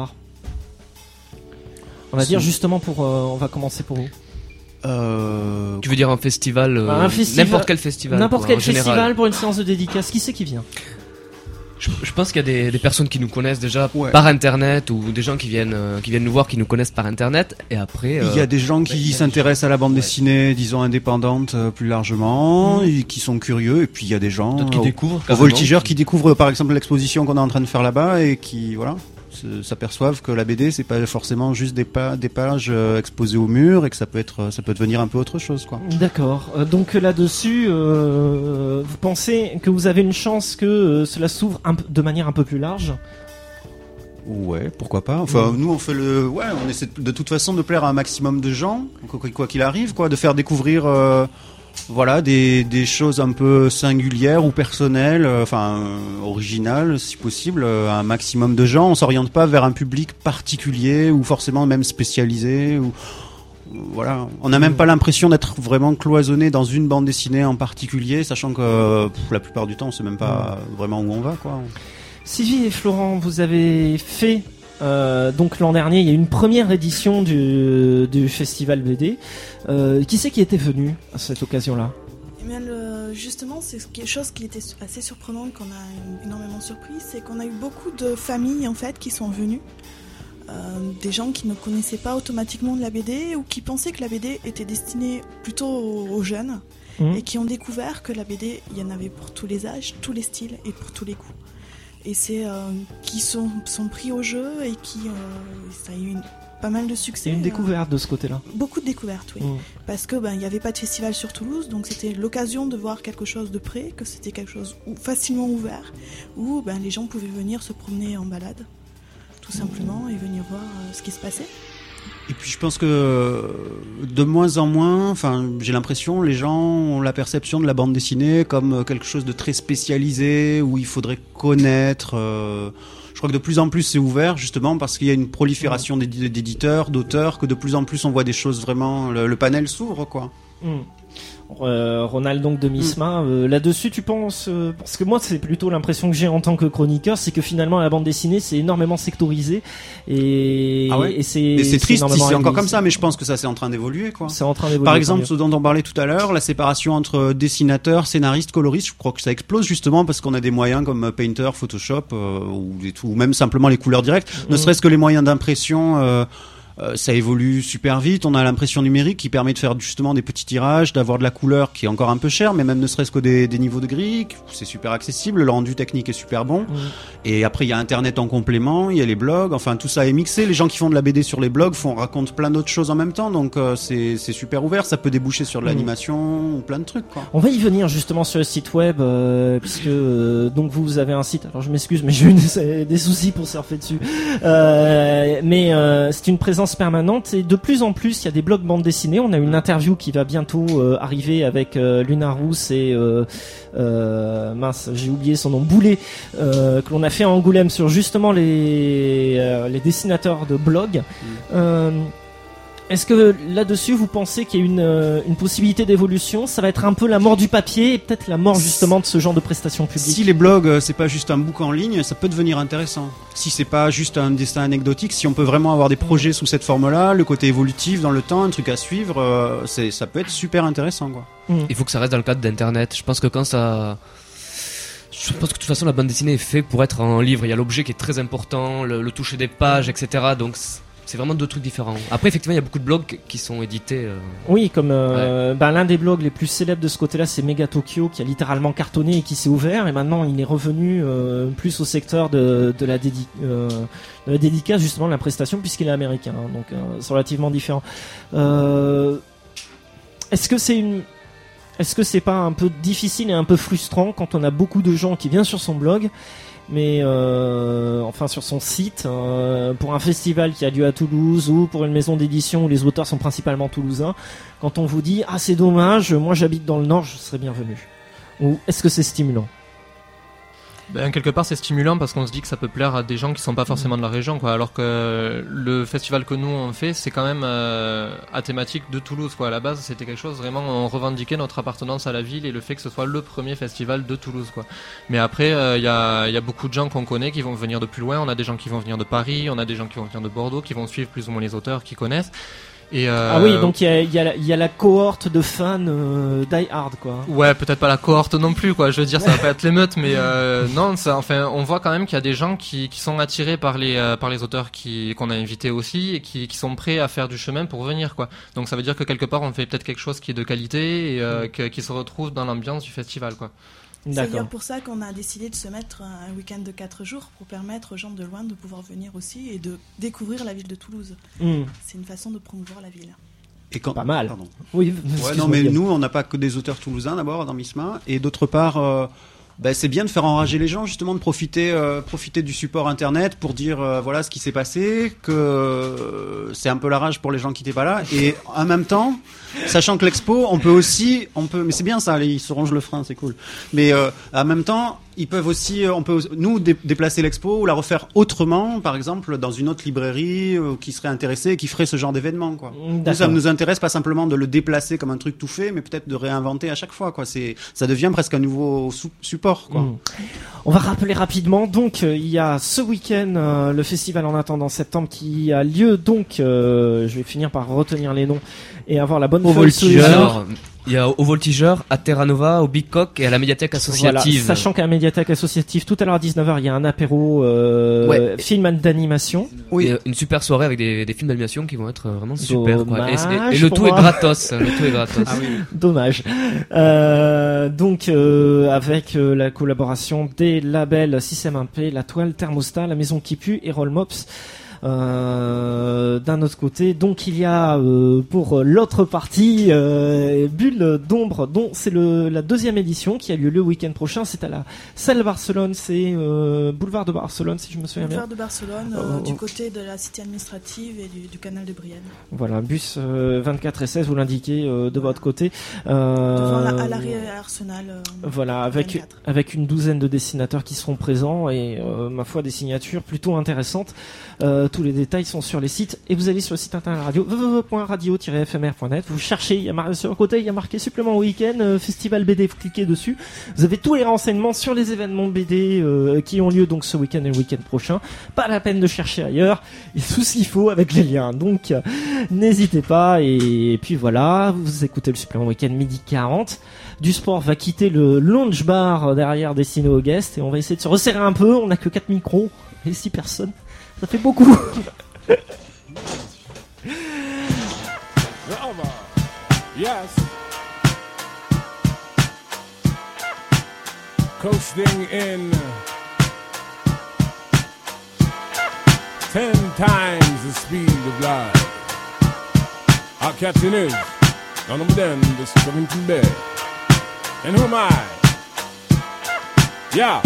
On va dire justement pour, euh, on va commencer pour vous. Euh... Tu veux dire un festival, euh, un festival n'importe quel festival, n'importe quoi, quel en festival général. Pour une séance de dédicace. Qui c'est qui vient ? Je, je pense qu'il y a des, des personnes qui nous connaissent déjà ouais. par internet, ou des gens qui viennent euh, qui viennent nous voir qui nous connaissent par internet, et après euh, il y a des gens qui bah, s'intéressent à la bande dessinée, ouais. disons indépendante euh, plus largement, mmh. et qui sont curieux, et puis il y a des gens D'autres qui au, découvrent au Voltigeur qui découvrent par exemple l'exposition qu'on est en train de faire là-bas et qui voilà s'aperçoivent que la B D c'est pas forcément juste des, pa- des pages euh, exposées au mur, et que ça peut être ça peut devenir un peu autre chose, quoi. D'accord. Euh, donc là-dessus, euh, vous pensez que vous avez une chance que euh, cela s'ouvre un p- de manière un peu plus large ? Ouais, pourquoi pas. Enfin, mmh. nous on fait le, ouais, on essaie de, de toute façon de plaire à un maximum de gens, quoi qu'il arrive, quoi, de faire découvrir. Euh, Voilà, des, des choses un peu singulières ou personnelles, euh, enfin euh, originales si possible, euh, à un maximum de gens. On s'oriente pas vers un public particulier ou forcément même spécialisé. Ou euh, voilà, on n'a même pas l'impression d'être vraiment cloisonné dans une bande dessinée en particulier, sachant que euh, pff, la plupart du temps, on sait même pas vraiment où on va, quoi. Sylvie et Florent, vous avez fait. Euh, donc l'an dernier, il y a eu une première édition du, du festival B D. Euh, qui c'est qui était venu à cette occasion-là ? Eh bien, le, justement, c'est quelque chose qui était assez surprenant, qu'on a énormément surpris, c'est qu'on a eu beaucoup de familles en fait qui sont venues, euh, des gens qui ne connaissaient pas automatiquement de la B D ou qui pensaient que la B D était destinée plutôt aux, aux jeunes, mmh. et qui ont découvert que la B D, il y en avait pour tous les âges, tous les styles et pour tous les goûts. Et c'est euh, qui sont, sont pris au jeu et qui euh, ça a eu une, pas mal de succès. C'est une découverte de ce côté-là. Beaucoup de découvertes, oui. Mmh. Parce que ben il y avait pas de festival sur Toulouse, donc c'était l'occasion de voir quelque chose de près, que c'était quelque chose où, facilement ouvert, où ben les gens pouvaient venir se promener en balade, tout simplement, et venir voir euh, ce qui se passait. Et puis je pense que de moins en moins, enfin j'ai l'impression, les gens ont la perception de la bande dessinée comme quelque chose de très spécialisé où il faudrait connaître. Euh, je crois que de plus en plus c'est ouvert justement parce qu'il y a une prolifération d'éditeurs, d'auteurs, que de plus en plus on voit des choses vraiment, le, le panel s'ouvre quoi. Mmh. Euh, Ronald donc de Misma, euh, là-dessus tu penses euh, parce que moi c'est plutôt l'impression que j'ai en tant que chroniqueur, c'est que finalement la bande dessinée c'est énormément sectorisé et, ah ouais et c'est, et c'est triste c'est si c'est encore comme ça, mais je pense que ça c'est en train d'évoluer quoi. C'est en train d'évoluer. Par exemple, ce dont on parlait tout à l'heure, la séparation entre dessinateurs, scénaristes, coloristes, je crois que ça explose justement parce qu'on a des moyens comme Painter, Photoshop euh, ou, ou même simplement les couleurs directes, mmh. ne serait-ce que les moyens d'impression. Euh, Euh, ça évolue super vite, on a l'impression numérique qui permet de faire justement des petits tirages, d'avoir de la couleur qui est encore un peu chère, mais même ne serait-ce que des, des niveaux de gris, c'est super accessible, le rendu technique est super bon. Mmh. Et après il y a Internet en complément, il y a les blogs, enfin tout ça est mixé, les gens qui font de la B D sur les blogs font, racontent plein d'autres choses en même temps, donc euh, c'est, c'est super ouvert, ça peut déboucher sur de l'animation mmh. ou plein de trucs quoi. On va y venir justement sur le site web, euh, puisque euh, donc vous avez un site, alors je m'excuse mais j'ai eu des, des soucis pour surfer dessus, euh, mais euh, c'est une présence permanente et de plus en plus il y a des blogs bande dessinée. On a une interview qui va bientôt euh, arriver avec euh, Luna Rousse et euh, euh, mince j'ai oublié son nom, Boulet, euh, que l'on a fait à Angoulême sur justement les euh, les dessinateurs de blogs. Mmh. Euh, Est-ce que là-dessus, vous pensez qu'il y a une, euh, une possibilité d'évolution ? Ça va être un peu la mort du papier et peut-être la mort justement de ce genre de prestations publiques. Si les blogs, euh, c'est pas juste un book en ligne, ça peut devenir intéressant. Si c'est pas juste un dessin anecdotique, si on peut vraiment avoir des projets sous cette forme-là, le côté évolutif dans le temps, un truc à suivre, euh, c'est, ça peut être super intéressant, quoi. Mmh. Il faut que ça reste dans le cadre d'Internet. Je pense que quand ça... Je pense que de toute façon, la bande dessinée est faite pour être en livre. Il y a l'objet qui est très important, le, le toucher des pages, et cetera. Donc... C'est vraiment deux trucs différents. Après, effectivement, il y a beaucoup de blogs qui sont édités. Euh... Oui, comme euh, ouais. ben, l'un des blogs les plus célèbres de ce côté-là, c'est Mega Tokyo, qui a littéralement cartonné et qui s'est ouvert. Et maintenant, il est revenu euh, plus au secteur de, de, la, dédi- euh, de la dédicace, justement, de la prestation, puisqu'il est américain. Hein, donc, euh, c'est relativement différent. Euh, est-ce que c'est une... Est-ce que c'est pas un peu difficile et un peu frustrant quand on a beaucoup de gens qui viennent sur son blog, mais euh, enfin sur son site, euh, pour un festival qui a lieu à Toulouse ou pour une maison d'édition où les auteurs sont principalement toulousains, quand on vous dit « Ah, c'est dommage, moi j'habite dans le Nord, je serais bienvenu ». Ou est-ce que c'est stimulant ? Ben, quelque part c'est stimulant parce qu'on se dit que ça peut plaire à des gens qui sont pas forcément de la région, quoi. Alors que le festival que nous on fait, c'est quand même euh, à thématique de Toulouse, quoi. À la base c'était quelque chose vraiment, on revendiquait notre appartenance à la ville et le fait que ce soit le premier festival de Toulouse, quoi. Mais après il euh, y a il y a beaucoup de gens qu'on connaît qui vont venir de plus loin. On a des gens qui vont venir de Paris, on a des gens qui vont venir de Bordeaux, qui vont suivre plus ou moins les auteurs qu'ils connaissent. Et euh... Ah oui, donc il y a, y, a, y a la cohorte de fans euh, die hard, quoi. Ouais, peut-être pas la cohorte non plus, quoi. Je veux dire, ça va pas être l'émeute, mais euh, non, ça, enfin, on voit quand même qu'il y a des gens qui, qui sont attirés par les euh, par les auteurs qui qu'on a invités aussi et qui, qui sont prêts à faire du chemin pour venir, quoi. Donc ça veut dire que quelque part, on fait peut-être quelque chose qui est de qualité et euh, que, qui se retrouve dans l'ambiance du festival, quoi. C'est d'ailleurs pour ça qu'on a décidé de se mettre un week-end de quatre jours pour permettre aux gens de loin de pouvoir venir aussi et de découvrir la ville de Toulouse. Mmh. C'est une façon de promouvoir la ville. Et quand... Pas mal. Pardon. Oui. Ouais, non, mais nous, on n'a pas que des auteurs toulousains d'abord dans Misma, et d'autre part. Euh... Ben, c'est bien de faire enrager les gens, justement, de profiter, euh, profiter du support internet pour dire euh, voilà ce qui s'est passé, que euh, c'est un peu la rage pour les gens qui n'étaient pas là, et en même temps, sachant que l'expo, on peut aussi, on peut, mais c'est bien ça, ils se rongent le frein, c'est cool. Mais euh, en même temps, ils peuvent aussi, on peut nous dé- déplacer l'expo ou la refaire autrement, par exemple dans une autre librairie euh, qui serait intéressée et qui ferait ce genre d'événement, quoi. Nous, ça nous intéresse pas simplement de le déplacer comme un truc tout fait, mais peut-être de réinventer à chaque fois, quoi. C'est, ça devient presque un nouveau sou- support, quoi. Mmh. On va rappeler rapidement. Donc, euh, il y a ce week-end euh, le festival En attendant septembre qui a lieu. Donc, euh, je vais finir par retenir les noms et avoir la bonne feuille sous les yeux. Il y a au Voltigeur, à Terra Nova, au Big Cock et à la médiathèque associative. Voilà, sachant qu'à la médiathèque associative, tout à l'heure à dix-neuf heures, il y a un apéro euh, ouais. film d'animation. Oui, et une super soirée avec des, des films d'animation qui vont être vraiment super. Quoi. Et, et, et le tout moi. est gratos. Le tout est gratos. Ah oui. Dommage. Euh, donc euh, avec euh, la collaboration des labels Système un P, La Toile, Thermostat, La Maison qui pue et Roll Mops. Euh, d'un autre côté, donc il y a euh, pour l'autre partie euh, Bulle d'ombre, dont c'est le la deuxième édition qui a lieu le week-end prochain. C'est à la salle Barcelone, c'est euh, boulevard de Barcelone si je me souviens boulevard bien. Boulevard de Barcelone, euh, oh, du oh. côté de la cité administrative et du, du canal de Brienne. Voilà, bus euh, vingt-quatre et seize, vous l'indiquez euh, de votre côté. Euh, Devant la, à l'arrêt Arsenal. Euh, voilà, avec vingt-quatre. avec une douzaine de dessinateurs qui seront présents et euh, ma foi des signatures plutôt intéressantes. Euh, tous les détails sont sur les sites et vous allez sur le site internet radio w w w point radio tiret f m r point net. Vous cherchez, il y a mar- sur le côté il y a marqué supplément week-end euh, festival B D. Vous cliquez dessus, vous avez tous les renseignements sur les événements B D euh, qui ont lieu donc ce week-end et le week-end prochain. Pas la peine de chercher ailleurs, il y a tout ce qu'il faut avec les liens. Donc euh, n'hésitez pas et, et puis voilà, vous écoutez le supplément week-end midi quarante. Du sport va quitter le lounge bar derrière Destiné aux guests et on va essayer de se resserrer un peu. On n'a que quatre micros et six personnes. Ça fait beaucoup. Yes. Coasting in ten times the speed of light. Our captain is none of them just coming to bed. And who am I? Yeah.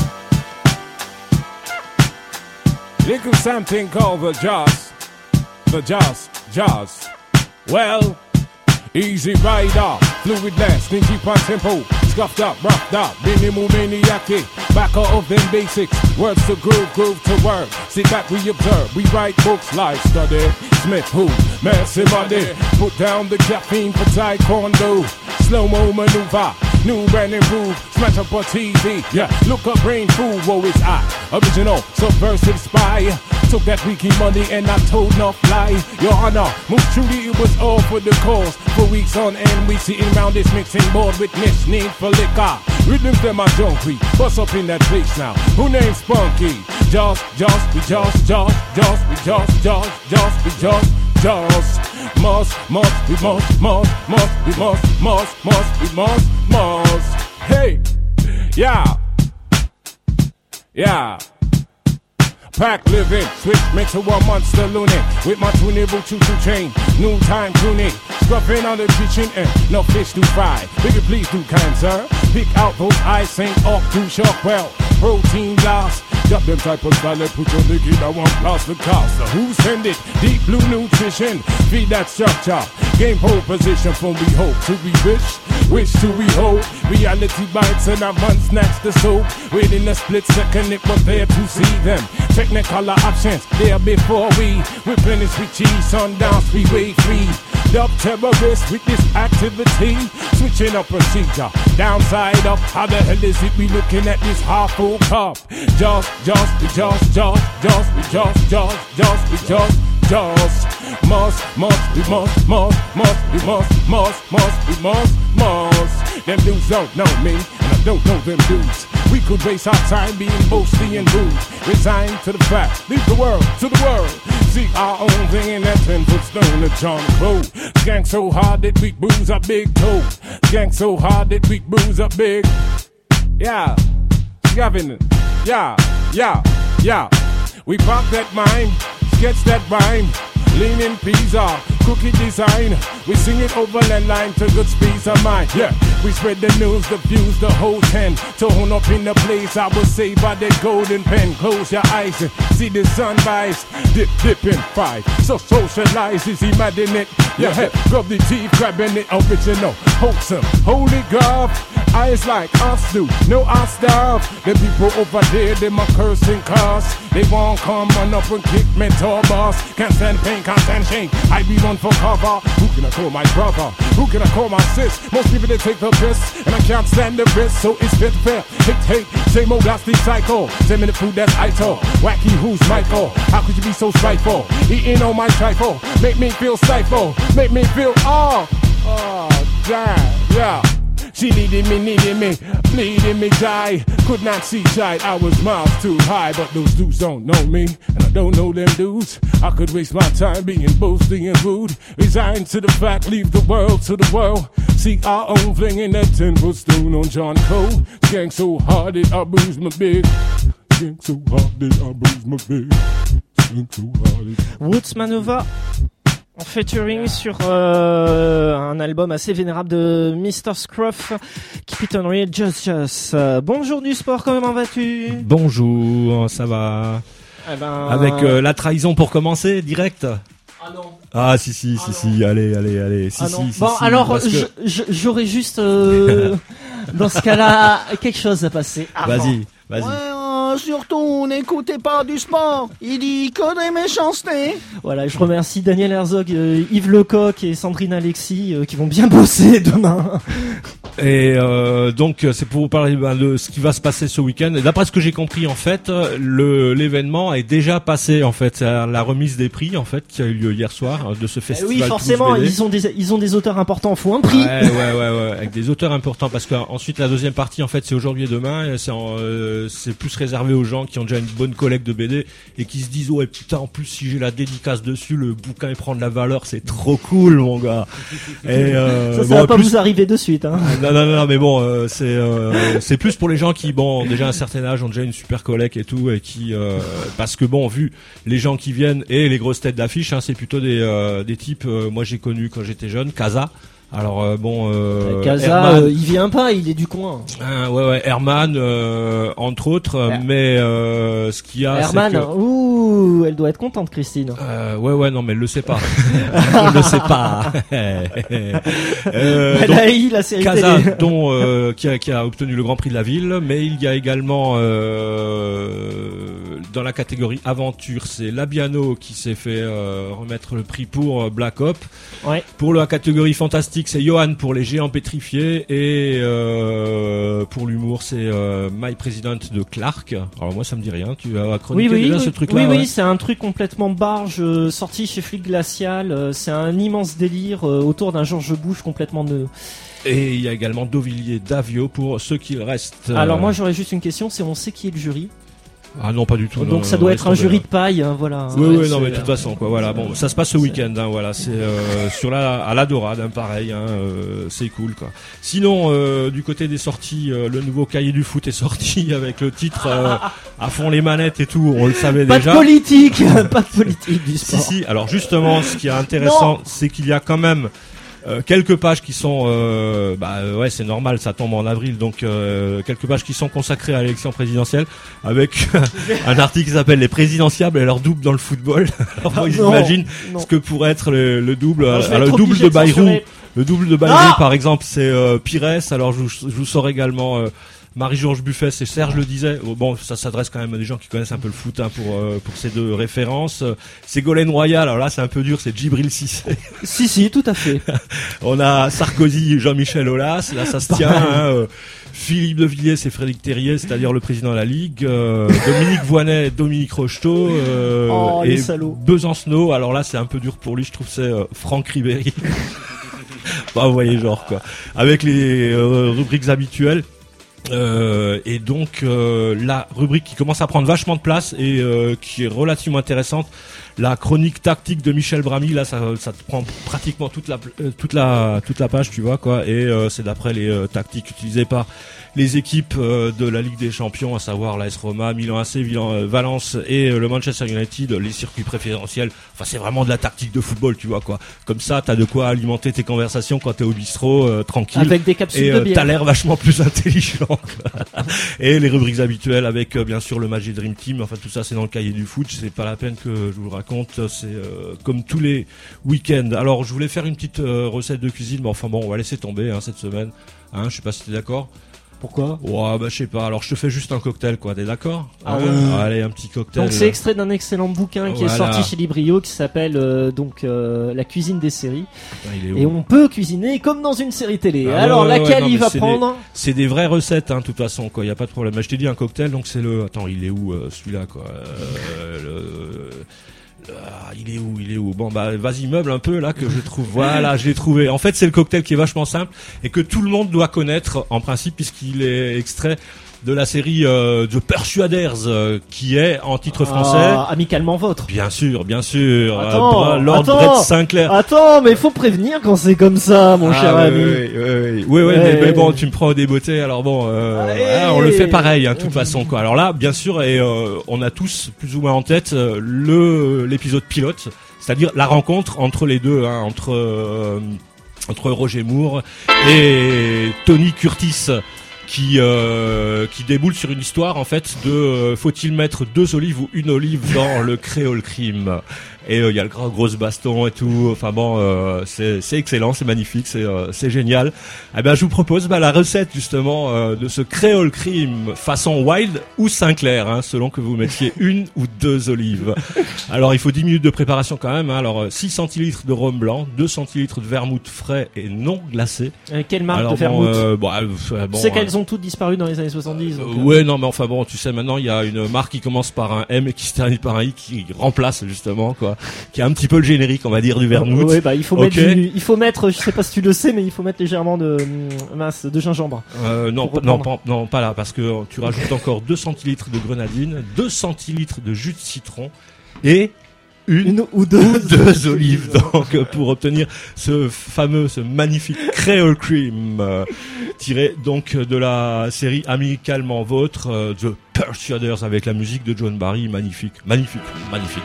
Little something called the Jaws. The Jaws, Jaws. Well, easy rider, fluidless, stingy on tempo, scuffed up, roughed up, minimal maniac, back of them basics, words to groove, groove to work. Sit back, we observe, we write books, live study. Smith who, massive body, put down the caffeine for taekwondo, slow-mo maneuver. New brand improved, smash up on T V. Yeah, look up brain food, woe is I. Original, subversive spy. Took that wiki money and I told no lie. Your honor, most truly it was all for the cause. For weeks on end, we sitting round this mixing board with niche need for liquor. Rhythms them are junkie, bust up in that place now. Who named Spunky? Joss, Joss, we Joss, Joss, Joss, we Joss, Joss, Joss, we Joss, Joss. Must, must, we must, must, must, we must, must, must, we must, must. Hey, yeah, yeah. Pack living, switch me to a monster loony with my tunable choo-choo chain. New time tuning, scruffing on the kitchen and no fish to fry. Baby, please do kind, sir. Pick out those eyes, Saint off too sharp. Well, protein loss. Got them type of salad, put your dick in, I want blast the cost. So who send it? Deep blue nutrition, feed that structure. Game pole position from we hope to be rich. Wish to we hope. Reality bites and I run snatch the soap. Within a split second, it was there to see them. Technicolor options there before we replenish with cheese. Sundowns, we way free. Dub terrorists with this activity. Switching up procedure. Downside up. How the hell is it we looking at this half full cup? Just, just, we just, just, just, we just, just, just, we just, just. Must, must, we must, must, must, we must, must, must, we must, must. Them dudes don't know me, and I don't know them dudes. We could waste our time being boasty and rude. Resign to the fact, leave the world to the world. Seek our own thing in that ten foot stone of John Crow. Skank so hard that we bruise our big toe. Skank so hard that we bruise our big. Yeah, Gavin. Yeah, yeah, yeah. We pop that mime, sketch that rhyme. Lean in pizza, cookie design. We sing it over the line to good speeds of mind. Yeah, we spread the news, the views, the whole ten. Tone up in the place, I will say by the golden pen. Close your eyes and see the sunrise. Dip, dip in five. So socialize, is imagine it. Yeah, hey, grab the teeth, grabbing it original. Wholesome, holy God. Eyes like us do, no I starve. The people over there, them are cursing cars. They won't come on up and kick mentor boss. Can't stand pain, can't stand shame. I be one for cover. Who can I call my brother? Who can I call my sis? Most people they take the piss, and I can't stand the risk. So it's fit fair. Hate, hate, same old nasty cycle. Send me the food that's idle. Wacky, who's Michael? How could you be so spiteful? Eating on my trifle, make me feel stifle, make me feel oh, oh, damn, yeah. She needed me, needed me, bleeding me, die. Could not see sight, I was miles too high. But those dudes don't know me, and I don't know them dudes. I could waste my time being boasting and rude. Resigned to the fact, leave the world to the world. Seek our own thing in that ten foot stone on John Cole. Skank so hard that I bruised my big. Skank so hard that I bruised my big. Woods Manova en featuring sur euh, un album assez vénérable de mister Scruff, Keep It On Real, Just Just. Euh, bonjour du sport, comment vas-tu? Bonjour, ça va. Eh ben... Avec euh, la trahison pour commencer, direct. Ah non. Ah si si ah si non. si, allez allez allez. Si, ah si, non. si, bon si, alors que... je, je, j'aurais juste euh, dans ce cas-là quelque chose à passer. Avant. Vas-y, vas-y. Ouais, euh, surtout n'écoutez pas du sport, il dit que des méchancetés. Voilà, je remercie Daniel Herzog, euh, Yves Lecoq et Sandrine Alexis euh, qui vont bien bosser demain. Et euh, donc c'est pour vous parler ben, de ce qui va se passer ce week-end. Et d'après ce que j'ai compris en fait, le l'événement est déjà passé en fait. C'est la remise des prix en fait qui a eu lieu hier soir de ce festival. Eh oui, forcément, ils ont des ils ont des auteurs importants, faut un prix. Ouais ouais ouais, ouais avec des auteurs importants parce qu'ensuite la deuxième partie en fait c'est aujourd'hui et demain. Et c'est en, euh, c'est plus réservé aux gens qui ont déjà une bonne collecte de B D et qui se disent ouais putain en plus si j'ai la dédicace dessus le bouquin il prend de la valeur, c'est trop cool mon gars. Et euh, ça ça bon, va pas plus... vous arriver de suite hein. Non, non, non, mais bon, euh, c'est euh, c'est plus pour les gens qui, bon, ont déjà un certain âge, ont déjà une super collecte et tout, et qui, euh, parce que bon, vu les gens qui viennent et les grosses têtes d'affiche, hein, c'est plutôt des euh, des types. Euh, moi, j'ai connu quand j'étais jeune, Kaza. Alors euh, bon, euh, Kaza, euh, il vient pas, il est du coin. Euh, ouais, ouais, Herman, euh, entre autres, euh, mais euh, ce qu'il y a, Herman, c'est que... ouh, elle doit être contente, Christine. Euh, ouais, ouais, non, mais elle le sait pas. Elle le sait pas. euh, elle donc, a eu la série Kaza, télé. dont euh, qui a qui a obtenu le Grand Prix de la ville, mais il y a également euh, dans la catégorie aventure, c'est Labiano qui s'est fait euh, remettre le prix pour Black Op. Ouais. Pour la catégorie fantastique, c'est Johan pour les géants pétrifiés et euh, pour l'humour, c'est euh, My President de Clark. Alors moi, ça me dit rien. Tu as chroniqué oui, oui, déjà oui, ce truc-là? Oui, ouais. oui, c'est un truc complètement barge, euh, sorti chez Flic Glacial. Euh, c'est un immense délire euh, autour d'un George Bush complètement de. Et il y a également Dovillier Davio pour ceux qui restent. Alors moi, j'aurais juste une question, c'est on sait qui est le jury? Ah non, pas du tout. Donc non, ça non, doit non, être un jury de paille, hein, voilà. Oui, ouais, oui, non, mais de toute façon, quoi, voilà. Bon, ça se passe ce week-end, hein, voilà. C'est euh, sur la à la Dorade, hein, pareil, hein, euh, c'est cool, quoi. Sinon, euh, du côté des sorties, euh, le nouveau cahier du foot est sorti avec le titre euh, à fond les manettes et tout. On le savait pas déjà. Pas de politique, pas de politique du sport. Si, si. Alors justement, ce qui est intéressant, c'est qu'il y a quand même. Euh, quelques pages qui sont, euh, bah ouais, c'est normal, ça tombe en avril, donc euh, quelques pages qui sont consacrées à l'élection présidentielle, avec un article qui s'appelle les présidentiables et leur double dans le football. Alors moi, j'imagine ce que pourrait être le, le double, alors, alors, le double de Bayrou, le double de Bayrou, par exemple, c'est euh, Pires. Alors je vous, je vous sors également. Euh, Marie-Georges Buffet, c'est Serge le disait. Bon, ça s'adresse quand même à des gens qui connaissent un peu le foot, hein, pour euh, pour ces deux références. Ségolène Royal, alors là c'est un peu dur, c'est Djibril Cissé. Si si, tout à fait. On a Sarkozy, Jean-Michel Aulas, là ça se tient. Hein, euh, Philippe de Villiers, c'est Frédéric Terrier, c'est-à-dire le président de la Ligue. Euh, Dominique Voynet, Dominique Rocheteau. Euh, oh, et les salauds. Besancenot, alors là c'est un peu dur pour lui, je trouve c'est euh, Franck Ribéry. Bah vous voyez genre quoi. Avec les euh, rubriques habituelles. Euh, et donc euh, la rubrique qui commence à prendre vachement de place et euh, qui est relativement intéressante, la chronique tactique de Michel Bramy, là ça, ça te prend pratiquement toute la euh, toute la toute la page, tu vois quoi, et euh, c'est d'après les euh, tactiques utilisées par les équipes euh, de la Ligue des Champions, à savoir l'A S Roma, Milan A C, Milan, euh, Valence et euh, le Manchester United, les circuits préférentiels. Enfin, c'est vraiment de la tactique de football, tu vois quoi. Comme ça, t'as de quoi alimenter tes conversations quand t'es au bistrot, euh, tranquille. Avec des capsules et, de euh, bière. T'as l'air vachement plus intelligent. Et les rubriques habituelles avec euh, bien sûr le Magic Dream Team. Enfin, tout ça, c'est dans le cahier du foot. C'est pas la peine que je vous le raconte. C'est euh, comme tous les week-ends. Alors, je voulais faire une petite euh, recette de cuisine, mais enfin bon, on va laisser tomber hein, cette semaine. Hein, je sais pas si t'es d'accord. Pourquoi? Ouais, bah je sais pas. Alors je te fais juste un cocktail, quoi. T'es d'accord? Ah hein ouais. Allez, un petit cocktail. Donc c'est extrait d'un excellent bouquin qui voilà. est sorti chez Librio, qui s'appelle euh, donc euh, La cuisine des séries. Putain, il est et où on peut cuisiner comme dans une série télé. Ah, Alors ouais, ouais, laquelle ouais, non, il va c'est prendre? des, C'est des vraies recettes, hein, de toute façon, quoi. Y a pas de problème. Mais je t'ai dit un cocktail, donc c'est le. Attends, il est où euh, celui-là, quoi euh, le... Ah, il est où, il est où? Bon bah vas-y meuble un peu là que je trouve. Voilà, je l'ai trouvé. En fait, c'est le cocktail qui est vachement simple et que tout le monde doit connaître en principe puisqu'il est extrait de la série euh, The Persuaders, euh, qui est en titre français ah, Amicalement Vôtre. Bien sûr, bien sûr. Attends, euh, Lord attends, Brett Sinclair. Attends, mais il faut prévenir quand c'est comme ça, mon ah, cher oui, ami. Oui, oui, oui, oui, oui mais, mais bon, tu me prends au débeauté, alors bon, euh, voilà, on le fait pareil, hein, de toute façon, quoi. Alors là, bien sûr, et euh, on a tous plus ou moins en tête euh, le l'épisode pilote, c'est-à-dire la rencontre entre les deux, hein, entre euh, entre Roger Moore et Tony Curtis, qui euh, qui déboule sur une histoire en fait de euh, faut-il mettre deux olives ou une olive dans le Creole Crime. Et il euh, y a le grand grosse baston et tout. Enfin bon, euh, c'est c'est excellent, c'est magnifique, c'est euh, c'est génial. Eh ben je vous propose bah, la recette justement euh, de ce Creole Crime façon Wild ou Sinclair, hein, selon que vous mettiez une ou deux olives. Alors il faut dix minutes de préparation quand même. Hein. Alors six centilitres de rhum blanc, deux centilitres de vermouth frais et non glacé. Euh, quelle marque Alors, de bon, vermouth euh, bon, euh, bon, Tu sais qu'elles euh, ont toutes disparu dans les années soixante-dix. Donc, euh, ouais, non, mais enfin bon, tu sais, maintenant il y a une marque qui commence par un M et qui se termine par un I qui remplace justement quoi. Qui est un petit peu le générique, on va dire, du vermouth. Ouais, bah il faut okay. mettre, du, il faut mettre, je sais pas si tu le sais, mais il faut mettre légèrement de mince, de gingembre. Euh, non, pas, non, pas, non, pas là, parce que tu rajoutes encore deux centilitres de grenadine, deux centilitres de jus de citron et une, une ou deux, ou deux olives, donc pour obtenir ce fameux, ce magnifique Creole Cream euh, tiré donc de la série Amicalement Vôtre, euh, The Persuaders, avec la musique de John Barry, magnifique, magnifique, magnifique.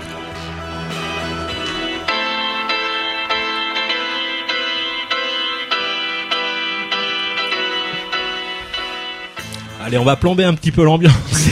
Allez, on va plomber un petit peu l'ambiance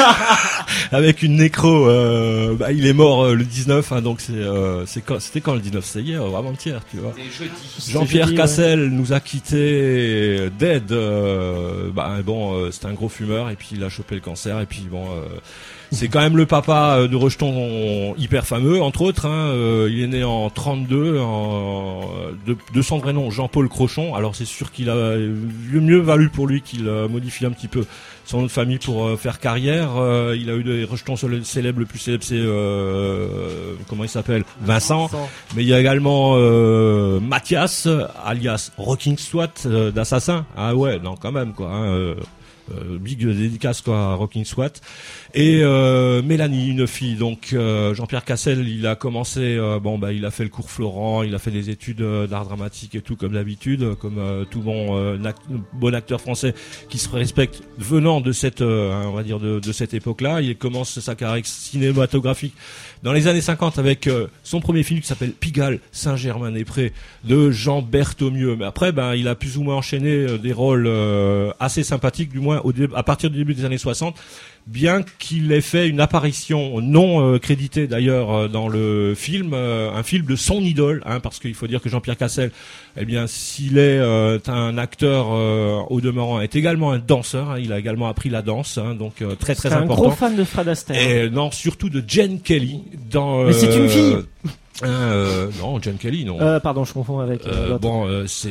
avec une nécro. Euh, bah, il est mort euh, le dix-neuf, hein, donc c'est, euh, c'est quand, c'était quand le dix-neuf, c'est hier, vraiment hier, tu vois. Jean-Pierre jeudi, Cassel ouais. nous a quitté dead. Euh, bah bon, euh, c'était un gros fumeur et puis il a chopé le cancer et puis bon. Euh, C'est quand même le papa de Rejeton hyper fameux, entre autres. Hein, euh, il est né en trente-deux, en, de, de son vrai nom Jean-Paul Crochon. Alors c'est sûr qu'il a le mieux valu pour lui qu'il euh, modifie un petit peu son nom de famille pour euh, faire carrière. Euh, il a eu des rejetons célèbres. Le plus célèbre c'est euh, comment il s'appelle, Vincent. Vincent. Mais il y a également euh, Mathias, alias Rocking Swat euh, d'Assassin. Ah ouais, non quand même quoi. Hein, euh, Euh, big dédicace quoi à Rocking Swat et euh, Mélanie, une fille. Donc euh, Jean-Pierre Cassel, il a commencé euh, bon bah il a fait le cours Florent, il a fait des études euh, d'art dramatique et tout comme d'habitude, comme euh, tout bon euh, act- bon acteur français qui se respecte venant de cette euh, on va dire de, de cette époque-là. Il commence sa carrière cinématographique dans les années cinquante avec euh, son premier film qui s'appelle Pigalle, Saint-Germain-des-Prés de Jean Berthomieux. Mais après ben il a plus ou moins enchaîné euh, des rôles euh, assez sympathiques, du moins au dé- à partir du début des années soixante, bien qu'il ait fait une apparition non euh, créditée d'ailleurs euh, dans le film, euh, un film de son idole, hein, parce qu'il faut dire que Jean-Pierre Cassel, eh bien s'il est euh, un acteur euh, au demeurant, est également un danseur, hein, il a également appris la danse, hein, donc euh, très très c'est important. un gros fan de Fred Astaire. Et non, surtout de Jane Kelly dans. Mais euh, c'est une fille. Hein, euh, non, Jane Kelly, non. Euh, pardon, je confonds avec. Euh, euh, l'autre. bon, euh, c'est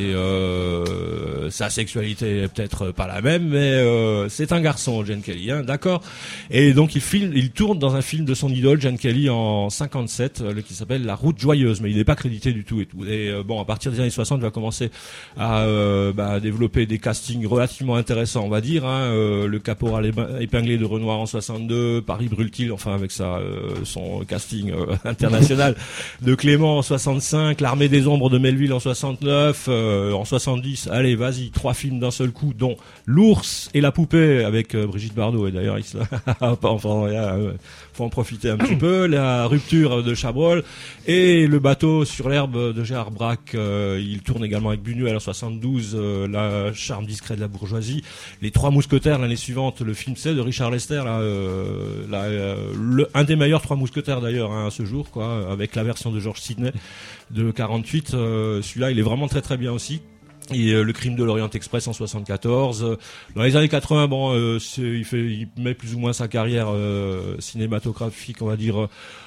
euh, sa sexualité est peut-être pas la même, mais euh, c'est un garçon, Jane Kelly, hein, d'accord. Et donc il filme, il tourne dans un film de son idole, Jane Kelly, en cinquante-sept, euh, qui s'appelle La Route Joyeuse, mais il n'est pas crédité du tout et tout. Et euh, bon, à partir des années soixante, il va commencer à euh, bah, développer des castings relativement intéressants, on va dire. Hein, euh, le Caporal épinglé de Renoir en soixante-deux, Paris brûle-t-il, enfin avec sa euh, son casting euh, international. De Clément en soixante-cinq, L'Armée des Ombres de Melville en soixante-neuf, euh, en soixante-dix, allez vas-y, trois films d'un seul coup, dont L'Ours et la Poupée avec euh, Brigitte Bardot, et d'ailleurs il se... enfin, yeah, euh, faut en profiter un petit peu, La Rupture de Chabrol et Le Bateau sur l'herbe de Gérard Braque. Euh, il tourne également avec Buñuel en soixante-douze, euh, La Charme discret de la bourgeoisie, Les Trois Mousquetaires l'année suivante, le film c'est de Richard Lester, là, euh, là, euh, le, un des meilleurs Trois Mousquetaires d'ailleurs hein, à ce jour, quoi, avec la version de George Sidney de quarante-huit. Euh, celui-là, il est vraiment très très bien aussi. Et euh, Le Crime de l'Orient Express en soixante-quatorze. Dans les années quatre-vingts, bon, euh, c'est, il fait, il met plus ou moins sa carrière euh, cinématographique, on va dire,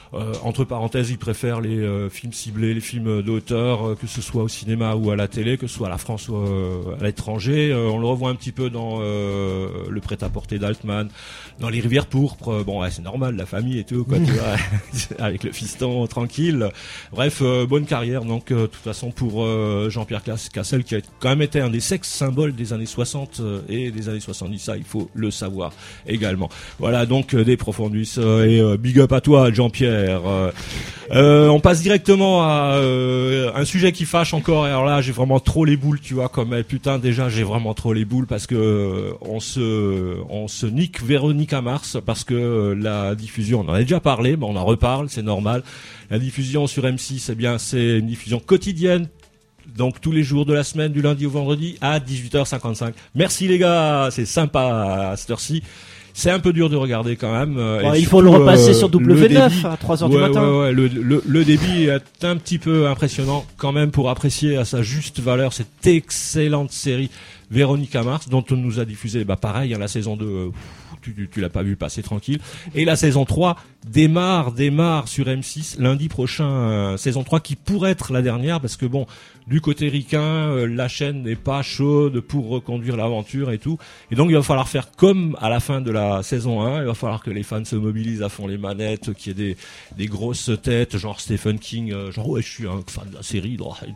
Euh, entre parenthèses, il préfère les euh, films ciblés, les films d'auteur, euh, que ce soit au cinéma ou à la télé, que ce soit à la France ou euh, à l'étranger. Euh, on le revoit un petit peu dans euh, Le Prêt-à-Porter d'Altman, dans Les Rivières pourpres. Bon, ouais, c'est normal, la famille et tout, quoi, tu vois, avec le fiston tranquille. Bref, euh, bonne carrière, donc, euh, de toute façon, pour euh, Jean-Pierre Cassel, qui a quand même été un des sex symboles des années soixante euh, et des années soixante-dix, ça, il faut le savoir également. Voilà, donc, euh, des Profondus, euh, et euh, big up à toi, Jean-Pierre. Euh, euh, on passe directement à euh, un sujet qui fâche encore. Et alors là, j'ai vraiment trop les boules, tu vois, comme putain déjà, j'ai vraiment trop les boules parce que euh, on se, on se nique Véronica Mars parce que euh, la diffusion, on en a déjà parlé, mais on en reparle, c'est normal. La diffusion sur M six, eh bien, c'est une diffusion quotidienne. Donc tous les jours de la semaine, du lundi au vendredi à dix-huit heures cinquante-cinq. Merci les gars, c'est sympa à cette heure-ci. C'est un peu dur de regarder quand même. Bon, il faut le repasser euh, sur W neuf à trois heures ouais, du matin. Ouais, ouais, le, le, le débit est un petit peu impressionnant quand même pour apprécier à sa juste valeur cette excellente série Véronica Mars dont on nous a diffusé, bah pareil, hein, la saison deux, euh, tu, tu, tu l'as pas vu passer tranquille. Et la saison trois démarre, démarre sur M six lundi prochain, euh, saison trois qui pourrait être la dernière parce que bon, du côté ricain, euh, la chaîne n'est pas chaude pour reconduire l'aventure et tout. Et donc il va falloir faire comme à la fin de la saison un, il va falloir que les fans se mobilisent à fond les manettes, qu'il y ait des, des grosses têtes, genre Stephen King, euh, genre ouais je suis un fan de la série,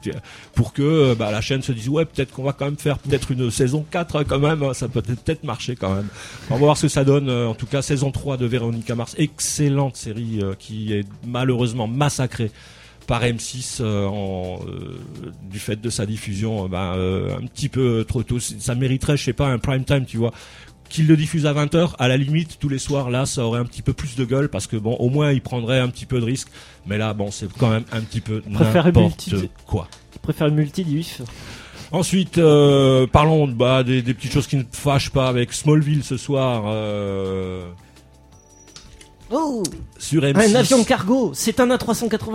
pour que euh, bah, la chaîne se dise ouais peut-être qu'on va quand même faire peut-être une saison quatre quand même, ça peut peut-être marcher quand même. On va voir ce que ça donne. En tout cas, saison trois de Véronica Mars, excellente série euh, qui est malheureusement massacrée par M six euh, en, euh, du fait de sa diffusion, euh, bah, euh, un petit peu trop tôt. Ça mériterait, je sais pas, un prime time, tu vois. Qu'il le diffuse à vingt heures, à la limite, tous les soirs, là, ça aurait un petit peu plus de gueule, parce que bon, au moins, il prendrait un petit peu de risque. Mais là, bon, c'est quand même un petit peu n'importe multi- quoi. Je préfère le multi-diff. Ensuite, euh, parlons bah, des, des petites choses qui ne fâchent pas avec Smallville ce soir. Euh... Oh, sur M six. Un avion de cargo, c'est un A trois cent quatre-vingts.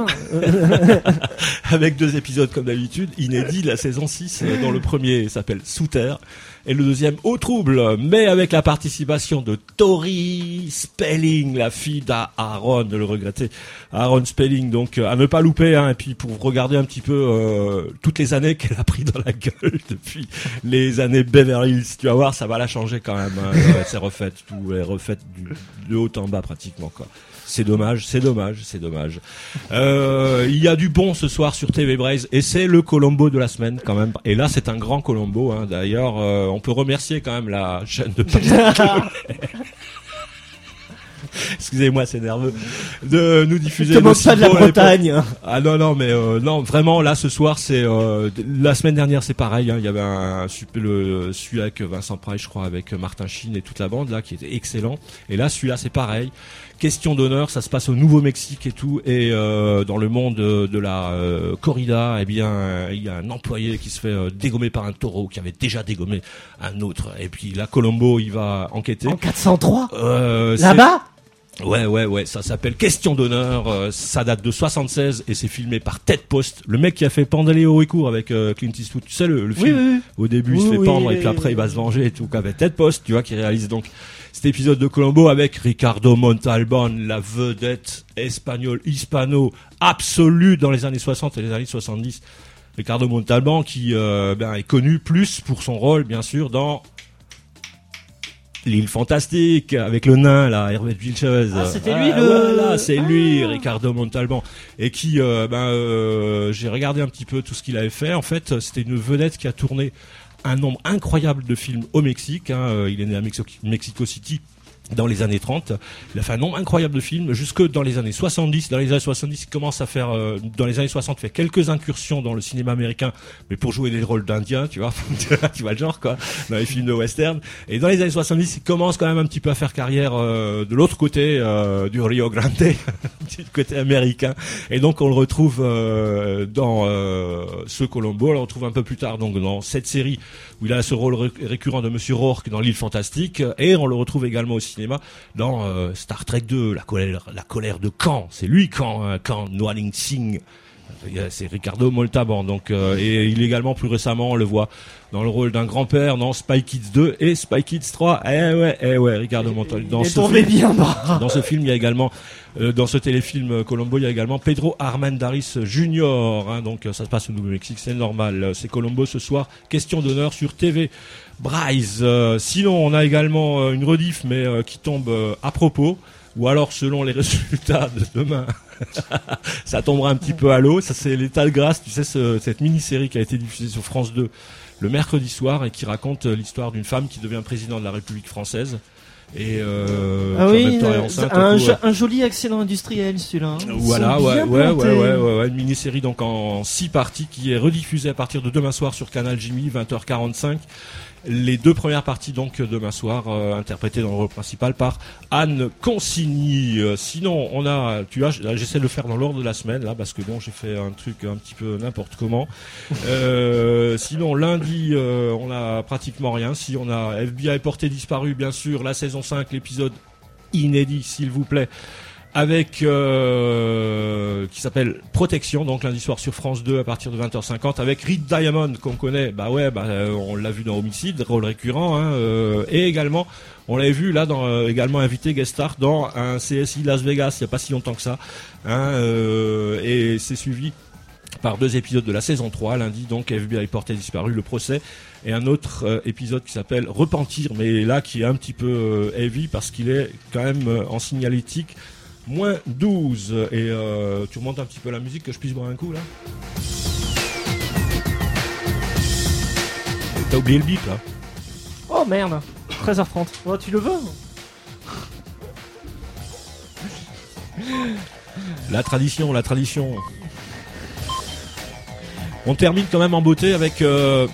Avec deux épisodes comme d'habitude, inédits, la saison six, dont le premier s'appelle Sous Terre, et le deuxième Au Trouble, mais avec la participation de Tori Spelling, la fille d'Aaron, de le regretter, Aaron Spelling, donc à ne pas louper, hein, et puis pour regarder un petit peu euh, toutes les années qu'elle a pris dans la gueule depuis les années Beverly Hills, tu vas voir, ça va la changer quand même, hein. Ouais, c'est refaite, tout est refaite du, de haut en bas pratiquement, quoi. C'est dommage, c'est dommage, c'est dommage. Euh, il y a du bon ce soir sur T V Braze et c'est le Colombo de la semaine quand même. Et là, c'est un grand Colombo. Hein. D'ailleurs, euh, on peut remercier quand même la chaîne de excusez-moi, c'est nerveux de nous diffuser. Ne demande pas de la Bretagne. Ah non non, mais euh, non, vraiment là ce soir, c'est euh, la semaine dernière, c'est pareil. Hein, il y avait un super le celui avec Vincent Price, je crois, avec Martin Sheen et toute la bande là, qui était excellent. Et là, celui-là, c'est pareil. Question d'honneur, ça se passe au Nouveau-Mexique et tout, et euh, dans le monde de, de la euh, corrida, eh bien, il y a un employé qui se fait euh, dégommer par un taureau qui avait déjà dégommé un autre. Et puis là, Colombo, il va enquêter. En quatre cent trois euh, Là-bas. Ouais, ouais, ouais, ça s'appelle Question d'honneur, euh, ça date de soixante-seize et c'est filmé par Ted Post, le mec qui a fait pendre les hauts et courts avec euh, Clint Eastwood, tu sais le, le film, oui, oui. Au début oui, il se fait oui, pendre oui, et puis après oui. il va se venger et tout, avec Ted Post, tu vois, qui réalise donc cet épisode de Colombo avec Ricardo Montalban, la vedette espagnole, hispano, absolue dans les années soixante et les années soixante-dix. Ricardo Montalban qui euh, ben, est connu plus pour son rôle, bien sûr, dans L'île fantastique, avec le nain, là, Hervé Vilches. Ah, c'était ah, lui, le... Voilà, c'est ah. lui, Ricardo Montalban. Et qui, euh, ben, euh, j'ai regardé un petit peu tout ce qu'il avait fait. En fait, c'était une vedette qui a tourné un nombre incroyable de films au Mexique. Hein. Il est né à Mexico, Mexico City dans les années trente. Il a fait un nombre incroyable de films jusque dans les années soixante-dix. Dans les années soixante-dix, il commence à faire, euh, dans les années soixante, il fait quelques incursions dans le cinéma américain, mais pour jouer des rôles d'indiens, tu vois, tu vois le genre, quoi, dans les films de western. Et dans les années soixante-dix, il commence quand même un petit peu à faire carrière euh, de l'autre côté euh, du Rio Grande, du côté américain. Et donc on le retrouve euh, dans euh, ce Colombo, on le retrouve un peu plus tard, donc dans cette série où il a ce rôle ré- récurrent de Monsieur Rourke dans L'île fantastique, et on le retrouve également au cinéma dans euh, Star Trek deux, la colère, la colère de Khan. C'est lui Khan, hein, Khan Noa Ling Sing, C'est Ricardo Montalban. Donc, euh, et il également plus récemment, on le voit dans le rôle d'un grand-père dans Spy Kids deux et Spy Kids trois. Eh ouais, eh ouais, Ricardo Montalban. Dans il est ce tombé film, bien bas. Dans ce film, il y a également, euh, dans ce téléfilm Colombo, il y a également Pedro Armendáriz Junior. Hein, donc, ça se passe au Nouveau-Mexique, c'est normal. C'est Colombo ce soir. Question d'honneur sur T V. Bryce. Euh, sinon, on a également euh, une rediff, mais euh, qui tombe euh, à propos, ou alors selon les résultats de demain. Ça tombera un petit peu à l'eau. Ça, c'est l'état de grâce. Tu sais, ce, cette mini-série qui a été diffusée sur France deux le mercredi soir et qui raconte l'histoire d'une femme qui devient président de la République française. Et euh, ah oui, euh, enceinte, un, coup, jo- euh, un joli accident industriel celui-là. Hein. Voilà, ouais, ouais, ouais, ouais, ouais, ouais, une mini-série donc en six parties qui est rediffusée à partir de demain soir sur Canal Jimmy, vingt heures quarante-cinq. Les deux premières parties donc demain soir euh, interprétées dans le rôle principal par Anne Consigny. Euh, sinon on a, tu vois, j'essaie de le faire dans l'ordre de la semaine là parce que bon j'ai fait un truc un petit peu n'importe comment. Euh, sinon lundi euh, on a pratiquement rien. Si on a F B I porté disparu bien sûr, la saison cinq, l'épisode inédit s'il vous plaît. Avec euh, qui s'appelle Protection, donc lundi soir sur France deux à partir de vingt heures cinquante, avec Reed Diamond qu'on connaît, bah ouais, bah euh, on l'a vu dans Homicide, rôle récurrent, hein, euh, et également on l'avait vu là dans euh, également invité guest star dans un C S I Las Vegas il y a pas si longtemps que ça, hein, euh, et c'est suivi par deux épisodes de la saison trois lundi, donc F B I porté disparu, le procès, et un autre euh, épisode qui s'appelle Repentir, mais là qui est un petit peu euh, heavy parce qu'il est quand même euh, en signalétique. Moins douze. Et euh, tu remontes un petit peu la musique que je puisse boire un coup là. T'as oublié le beat là. Oh merde, treize heures trente. Oh, tu le veux? La tradition, la tradition. On termine quand même en beauté avec... Euh,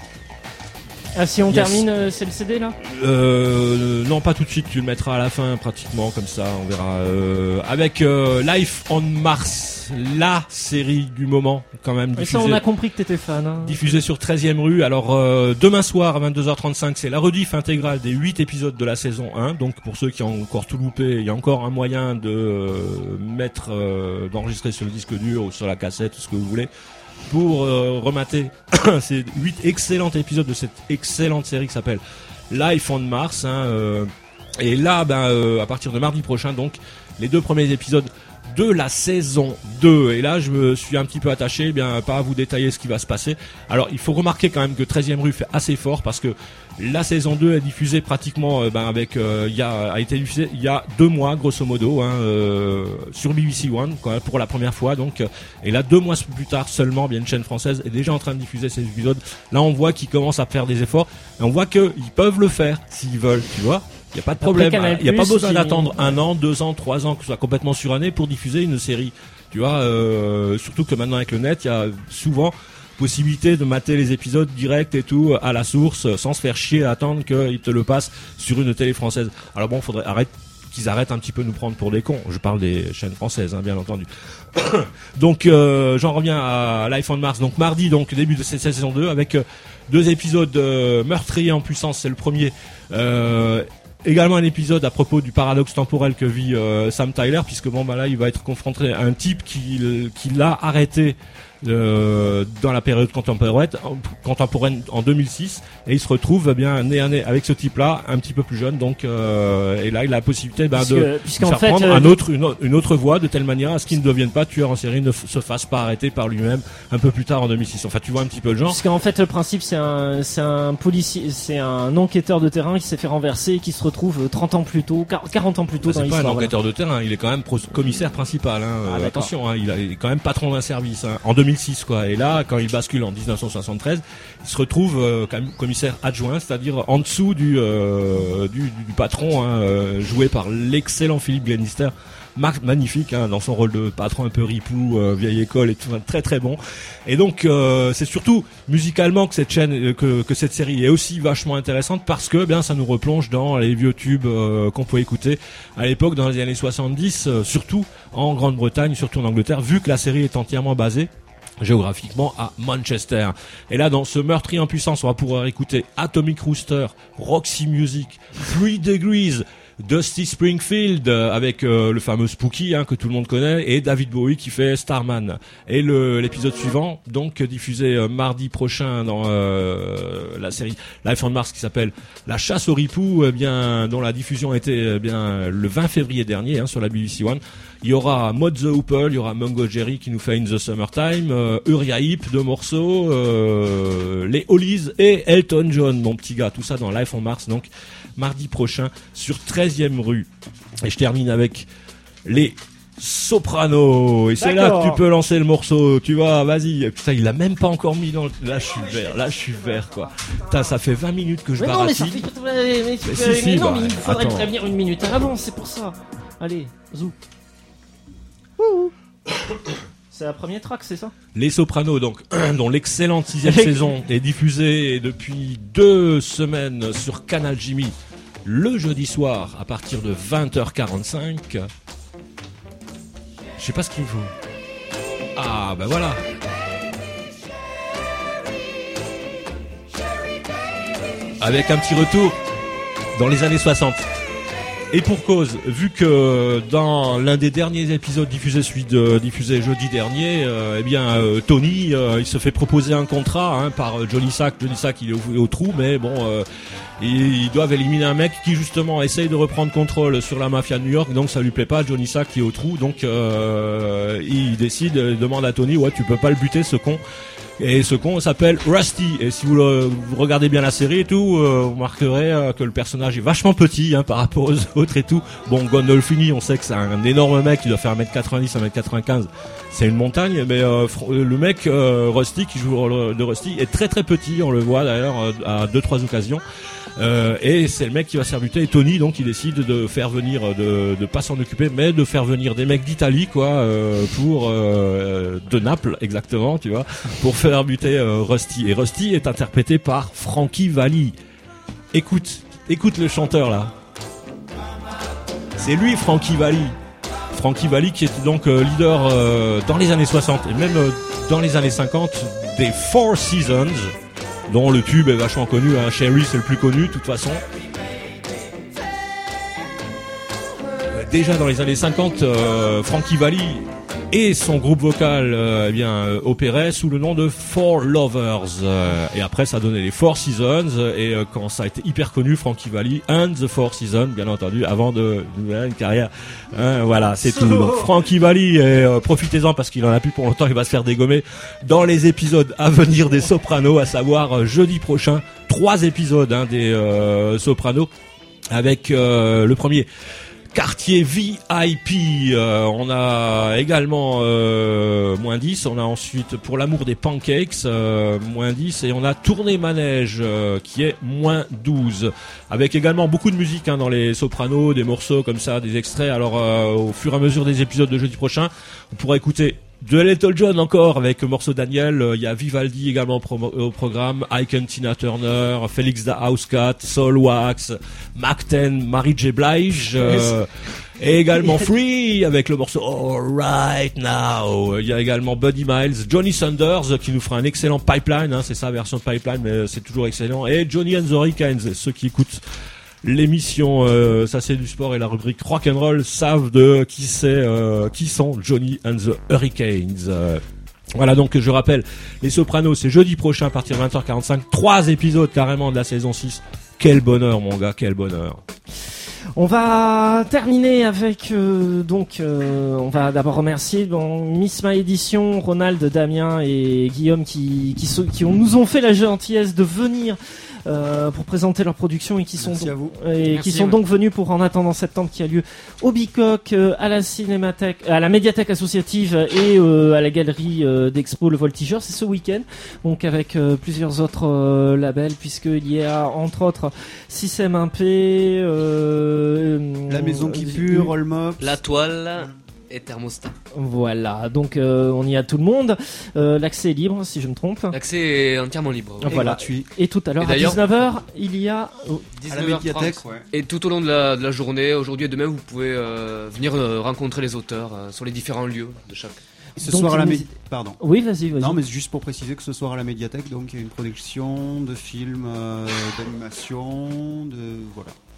Ah, si on yes. termine, euh, c'est le C D là euh, Non, pas tout de suite, tu le mettras à la fin pratiquement, comme ça, on verra. Euh, avec euh, Life on Mars, la série du moment, quand même. Et ça, on a compris que t'étais fan. Hein. Diffusée sur treizième rue. Alors, euh, demain soir à vingt-deux heures trente-cinq, c'est la rediff intégrale des huit épisodes de la saison un. Donc, pour ceux qui ont encore tout loupé, il y a encore un moyen de euh, mettre, euh, d'enregistrer sur le disque dur ou sur la cassette, ce que vous voulez, pour euh, remater ces huit excellents épisodes de cette excellente série qui s'appelle Life on Mars, hein, euh, et là ben, euh, à partir de mardi prochain donc les deux premiers épisodes de la saison deux, et là je me suis un petit peu attaché, eh bien pas à vous détailler ce qui va se passer. Alors il faut remarquer quand même que treizième rue fait assez fort parce que la saison deux est diffusée pratiquement euh, ben, avec euh, y a, a été diffusée il y a deux mois grosso modo, hein, euh, sur B B C One quoi, pour la première fois donc, et là deux mois plus tard seulement bien une chaîne française est déjà en train de diffuser ces épisodes. Là on voit qu'ils commencent à faire des efforts et on voit qu'ils peuvent le faire s'ils veulent, tu vois. Il n'y a pas de problème, il n'y a pas besoin d'attendre un an, deux ans, trois ans que ce soit complètement suranné pour diffuser une série. Tu vois, euh, surtout que maintenant avec le net, il y a souvent possibilité de mater les épisodes directs et tout à la source sans se faire chier à attendre qu'ils te le passent sur une télé française. Alors bon, faudrait arrêter qu'ils arrêtent un petit peu de nous prendre pour des cons. Je parle des chaînes françaises, hein, bien entendu. Donc euh, j'en reviens à Life on Mars. Donc mardi, donc début de cette saison deux avec euh, deux épisodes euh, meurtriers en puissance. C'est le premier. Euh, Également un épisode à propos du paradoxe temporel que vit euh, Sam Tyler, puisque bon bah là il va être confronté à un type qui, qui l'a arrêté euh, dans la période contemporaine, contemporaine en deux mille six, et il se retrouve eh bien nez à nez avec ce type-là, un petit peu plus jeune, donc euh, et là il a la possibilité ben, de, de faire fait, prendre euh, un autre, une, une autre voie de telle manière à ce qu'il ne devienne pas tueur en série, ne f- se fasse pas arrêter par lui-même un peu plus tard en deux mille six. Enfin tu vois un petit peu le genre. Parce qu'en fait le principe c'est un c'est un policier, c'est un enquêteur de terrain qui s'est fait renverser et qui se retrouve trente ans plus tôt, quarante ans plus tôt bah, dans l'histoire. C'est pas un enquêteur voilà. de terrain, il est quand même pro- commissaire principal. Hein. Ah, euh, attention, hein, il, a, il est quand même patron d'un service. Hein, en deux mille six quoi. Et là, quand il bascule en dix-neuf cent soixante-treize, il se retrouve euh, quand même commissaire adjoint, c'est-à-dire en dessous du euh, du, du patron, hein, euh, joué par l'excellent Philippe Glenister. Magnifique hein, dans son rôle de patron un peu ripou, euh, vieille école et tout, très très bon. Et donc euh, c'est surtout musicalement que cette chaîne, que, que cette série est aussi vachement intéressante parce que bien ça nous replonge dans les vieux tubes euh, qu'on pouvait écouter à l'époque dans les années soixante-dix, euh, surtout en Grande-Bretagne, surtout en Angleterre, vu que la série est entièrement basée géographiquement à Manchester. Et là dans ce meurtrier en puissance, on va pouvoir écouter Atomic Rooster, Roxy Music, Three Degrees, Dusty Springfield euh, avec euh, le fameux Spooky hein, que tout le monde connaît et David Bowie qui fait Starman. Et le, l'épisode suivant, donc diffusé euh, mardi prochain dans euh, la série Life on Mars qui s'appelle La chasse au ripou, eh bien dont la diffusion a été eh bien le vingt février dernier hein, sur la B B C One. Il y aura Maud the Hoople, il y aura Mungo Jerry qui nous fait In the Summertime, euh, Uriah Heep, deux morceaux, euh, les Hollies et Elton John, mon petit gars. Tout ça dans Life on Mars, donc mardi prochain sur treizième rue. Et je termine avec les Sopranos. Et c'est D'accord. là que tu peux lancer le morceau. Tu vois, vas-y. Putain, il l'a même pas encore mis dans le... Là, je suis vert. Là, je suis vert, quoi. Putain, ça fait vingt minutes que je Mais non, mais ça baratine. fait. Mais, mais, Mais mais si, si, non, bah, mais il faudrait attends. prévenir une minute à l'avance, c'est pour ça. Allez, zou. C'est la première track, c'est ça? Les Sopranos, donc, dont l'excellente sixième saison est diffusée depuis deux semaines sur Canal Jimmy le jeudi soir à partir de vingt heures quarante-cinq. Je sais pas ce qu'il me faut. Ah, bah voilà. Avec un petit retour dans les années soixante. Et pour cause, vu que dans l'un des derniers épisodes diffusés, celui de, diffusé jeudi dernier, euh, eh bien euh, Tony, euh, il se fait proposer un contrat hein, par Johnny Sack. Johnny Sack, il est au, au trou, mais bon, euh, ils, ils doivent éliminer un mec qui justement essaye de reprendre contrôle sur la mafia de New York, donc ça lui plaît pas. Johnny Sack qui est au trou, donc euh, il décide, il demande à Tony, ouais, tu peux pas le buter ce con. Et ce con s'appelle Rusty. Et si vous, le, vous regardez bien la série et tout, euh, vous remarquerez euh, que le personnage est vachement petit hein, par rapport aux autres et tout. Bon, Gandolfini, on sait que c'est un énorme mec, il doit faire un mètre quatre-vingt-dix, un mètre quatre-vingt-quinze. C'est une montagne, mais euh, le mec euh, Rusty qui joue le rôle de Rusty est très très petit. On le voit d'ailleurs à deux trois occasions. Euh, et c'est le mec qui va se faire buter. Et Tony, donc, il décide de faire venir, de, de pas s'en occuper, mais de faire venir des mecs d'Italie, quoi, euh, pour euh, de Naples, exactement, tu vois, pour faire buter euh, Rusty. Et Rusty est interprété par Frankie Valli. Écoute, écoute le chanteur là. C'est lui, Frankie Valli. Frankie Valli qui était donc euh, leader euh, dans les années soixante et même euh, dans les années cinquante des Four Seasons, dont le tube est vachement connu, hein. Sherry c'est le plus connu de toute façon. Déjà dans les années cinquante, euh, Frankie Valli et son groupe vocal euh, eh bien euh, opéraient sous le nom de Four Lovers euh, et après ça a donné les Four Seasons et euh, quand ça a été hyper connu, Frankie Valli and the Four Seasons bien entendu avant de, de une carrière hein, voilà c'est tout. Donc Frankie Valli et euh, profitez-en parce qu'il en a plus pour longtemps, il va se faire dégommer dans les épisodes à venir des Sopranos, à savoir euh, jeudi prochain trois épisodes hein, des euh, Sopranos avec euh, le premier Quartier V I P, euh, on a également euh, moins dix, on a ensuite Pour l'amour des pancakes, euh, moins dix, et on a Tournée manège euh, qui est moins douze, avec également beaucoup de musique hein, dans les Sopranos, des morceaux comme ça, des extraits. Alors euh, au fur et à mesure des épisodes de jeudi prochain, on pourra écouter de Little John encore avec le morceau Daniel, il y a Vivaldi également au, pro- au programme, Ike and Tina Turner, Felix the Housecat, Soul Wax, Mac ten, Mary J. Blige, euh, et également Free avec le morceau All Right Now. Il y a également Buddy Miles, Johnny Saunders qui nous fera un excellent Pipeline, hein, c'est sa version de Pipeline mais c'est toujours excellent, et Johnny and the Hurricanes. Ceux qui écoutent l'émission euh, Ça c'est du sport et la rubrique rock'n'roll savent de qui c'est, euh, qui sont Johnny and the Hurricanes. Euh, voilà, donc je rappelle, les Sopranos c'est jeudi prochain à partir de vingt heures quarante-cinq, trois épisodes carrément de la saison six. Quel bonheur mon gars, quel bonheur. On va terminer avec euh, donc euh, on va d'abord remercier bon, Miss My Édition, Ronald, Damien et Guillaume qui qui, so- qui ont, nous ont fait la gentillesse de venir euh, pour présenter leur production et qui sont Merci donc, à vous. et Merci, qui sont ouais. donc venus pour En attendant septembre qui a lieu au Bicoque, euh, à la Cinémathèque, à la médiathèque associative et euh, à la galerie euh, d'Expo Le Voltigeur. C'est ce week-end, donc avec euh, plusieurs autres euh, labels puisqu'il y a entre autres Système un P, euh, La maison qui pue, Rollmop. La toile et thermostat. Voilà, donc euh, on y a tout le monde. Euh, l'accès est libre, si je me trompe. L'accès est entièrement libre. Et voilà. gratuit. Et tout à l'heure, Et à d'ailleurs- dix-neuf heures, il y a... oh, À la médiathèque, ouais. Et tout au long de la, de la journée, aujourd'hui et demain, vous pouvez euh, venir euh, rencontrer les auteurs euh, sur les différents lieux de chaque. Ce Donc, soir à la il mé- nous- Pardon. Oui, vas-y, vas-y. Non, mais juste pour préciser que ce soir à la médiathèque, donc il y a une projection de films, euh, d'animation, de voilà.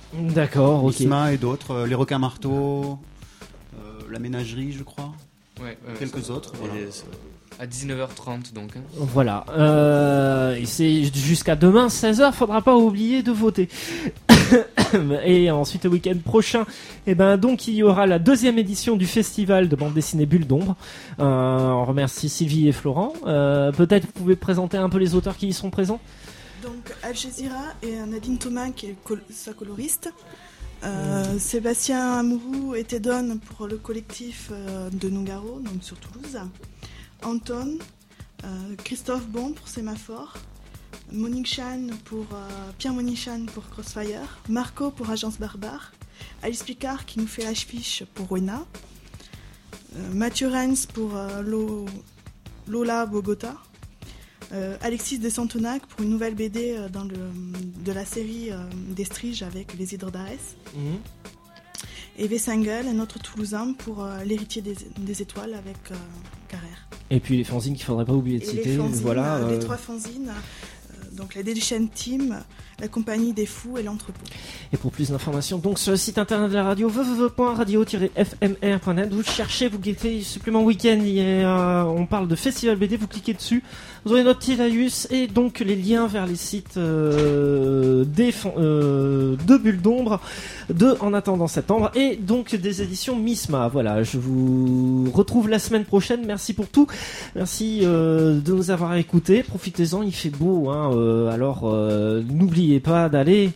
D'accord, ok. Isma et d'autres, euh, les requins marteaux, euh, la ménagerie, je crois. Ouais, euh, quelques ça, autres. Voilà. À dix-neuf heures trente donc. Hein. Voilà. Euh, et c'est jusqu'à demain seize heures. Faudra pas oublier de voter. Et ensuite le week-end prochain, et eh ben donc il y aura la deuxième édition du festival de bande dessinée Bulle d'ombre. Euh, on remercie Sylvie et Florent. Euh, peut-être vous pouvez présenter un peu les auteurs qui y sont présents. Donc Al Jazeera et Nadine Thomas qui est col- sa coloriste. Euh, mmh. Sébastien Amourou et Tedon pour le collectif euh, de Nougaro, donc sur Toulouse. Anton, euh, Christophe Bon pour Sémaphore, Monique Chan pour euh, Pierre Monique Chan pour Crossfire, Marco pour Agence Barbare, Alice Picard qui nous fait l'affiche pour Wena, euh, Mathieu Renz pour euh, Lo- Lola Bogota, euh, Alexis de Santonac pour une nouvelle B D euh, dans le, de la série euh, d'Estrige avec les Hydres d'Arès. Mmh. Et Vessingel, un autre Toulousain pour euh, l'héritier des, des étoiles avec euh, Carrère. Et puis les fanzines qu'il faudrait pas oublier de et citer. Les fanzines, voilà, euh, euh... les trois fanzines, euh, donc la Delicient Team, la Compagnie des Fous et l'Entrepôt. Et pour plus d'informations, donc sur le site internet de la radio, w w w point radio tiret f m r point net, vous cherchez, vous guettez supplément week-end, il y a, on parle de Festival B D, vous cliquez dessus, vous aurez notre petit laïus et donc les liens vers les sites euh, des, euh, de Bulle d'ombre, de En attendant septembre et donc des éditions Misma. Voilà, je vous retrouve la semaine prochaine. Merci pour tout, merci euh, de nous avoir écoutés. Profitez-en, il fait beau, hein, euh, alors euh, n'oubliez pas d'aller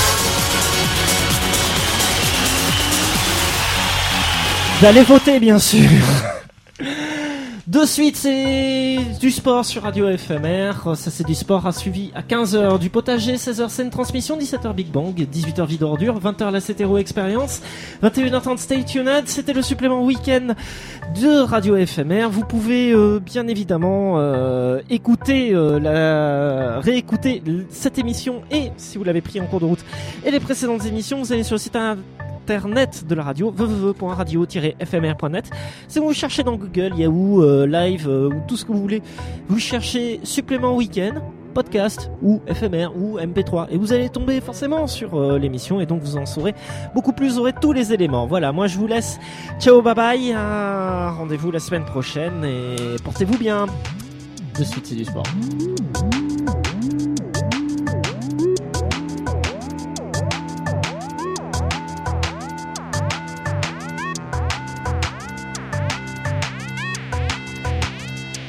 d'aller voter, bien sûr. De suite, c'est du sport sur Radio F M R. Ça, c'est du sport à suivi à quinze heures du potager, seize heures scène transmission, dix-sept heures Big Bang, dix-huit heures Vie d'ordure, vingt heures la C T R O Experience, vingt et une heures trente Stay Tuned. C'était le supplément week-end de Radio F M R. Vous pouvez euh, bien évidemment euh, écouter, euh, la... réécouter cette émission et, si vous l'avez pris en cours de route, et les précédentes émissions, vous allez sur le site internet de la radio, w w w point radio tiret f m r point net. Si vous cherchez dans Google, Yahoo, euh, Live euh, ou tout ce que vous voulez, vous cherchez supplément week-end, podcast ou F M R ou M P trois et vous allez tomber forcément sur euh, l'émission et donc vous en saurez beaucoup plus, vous aurez tous les éléments. Voilà, moi je vous laisse. Ciao, bye bye, euh, rendez-vous la semaine prochaine et portez-vous bien. De suite, c'est du sport.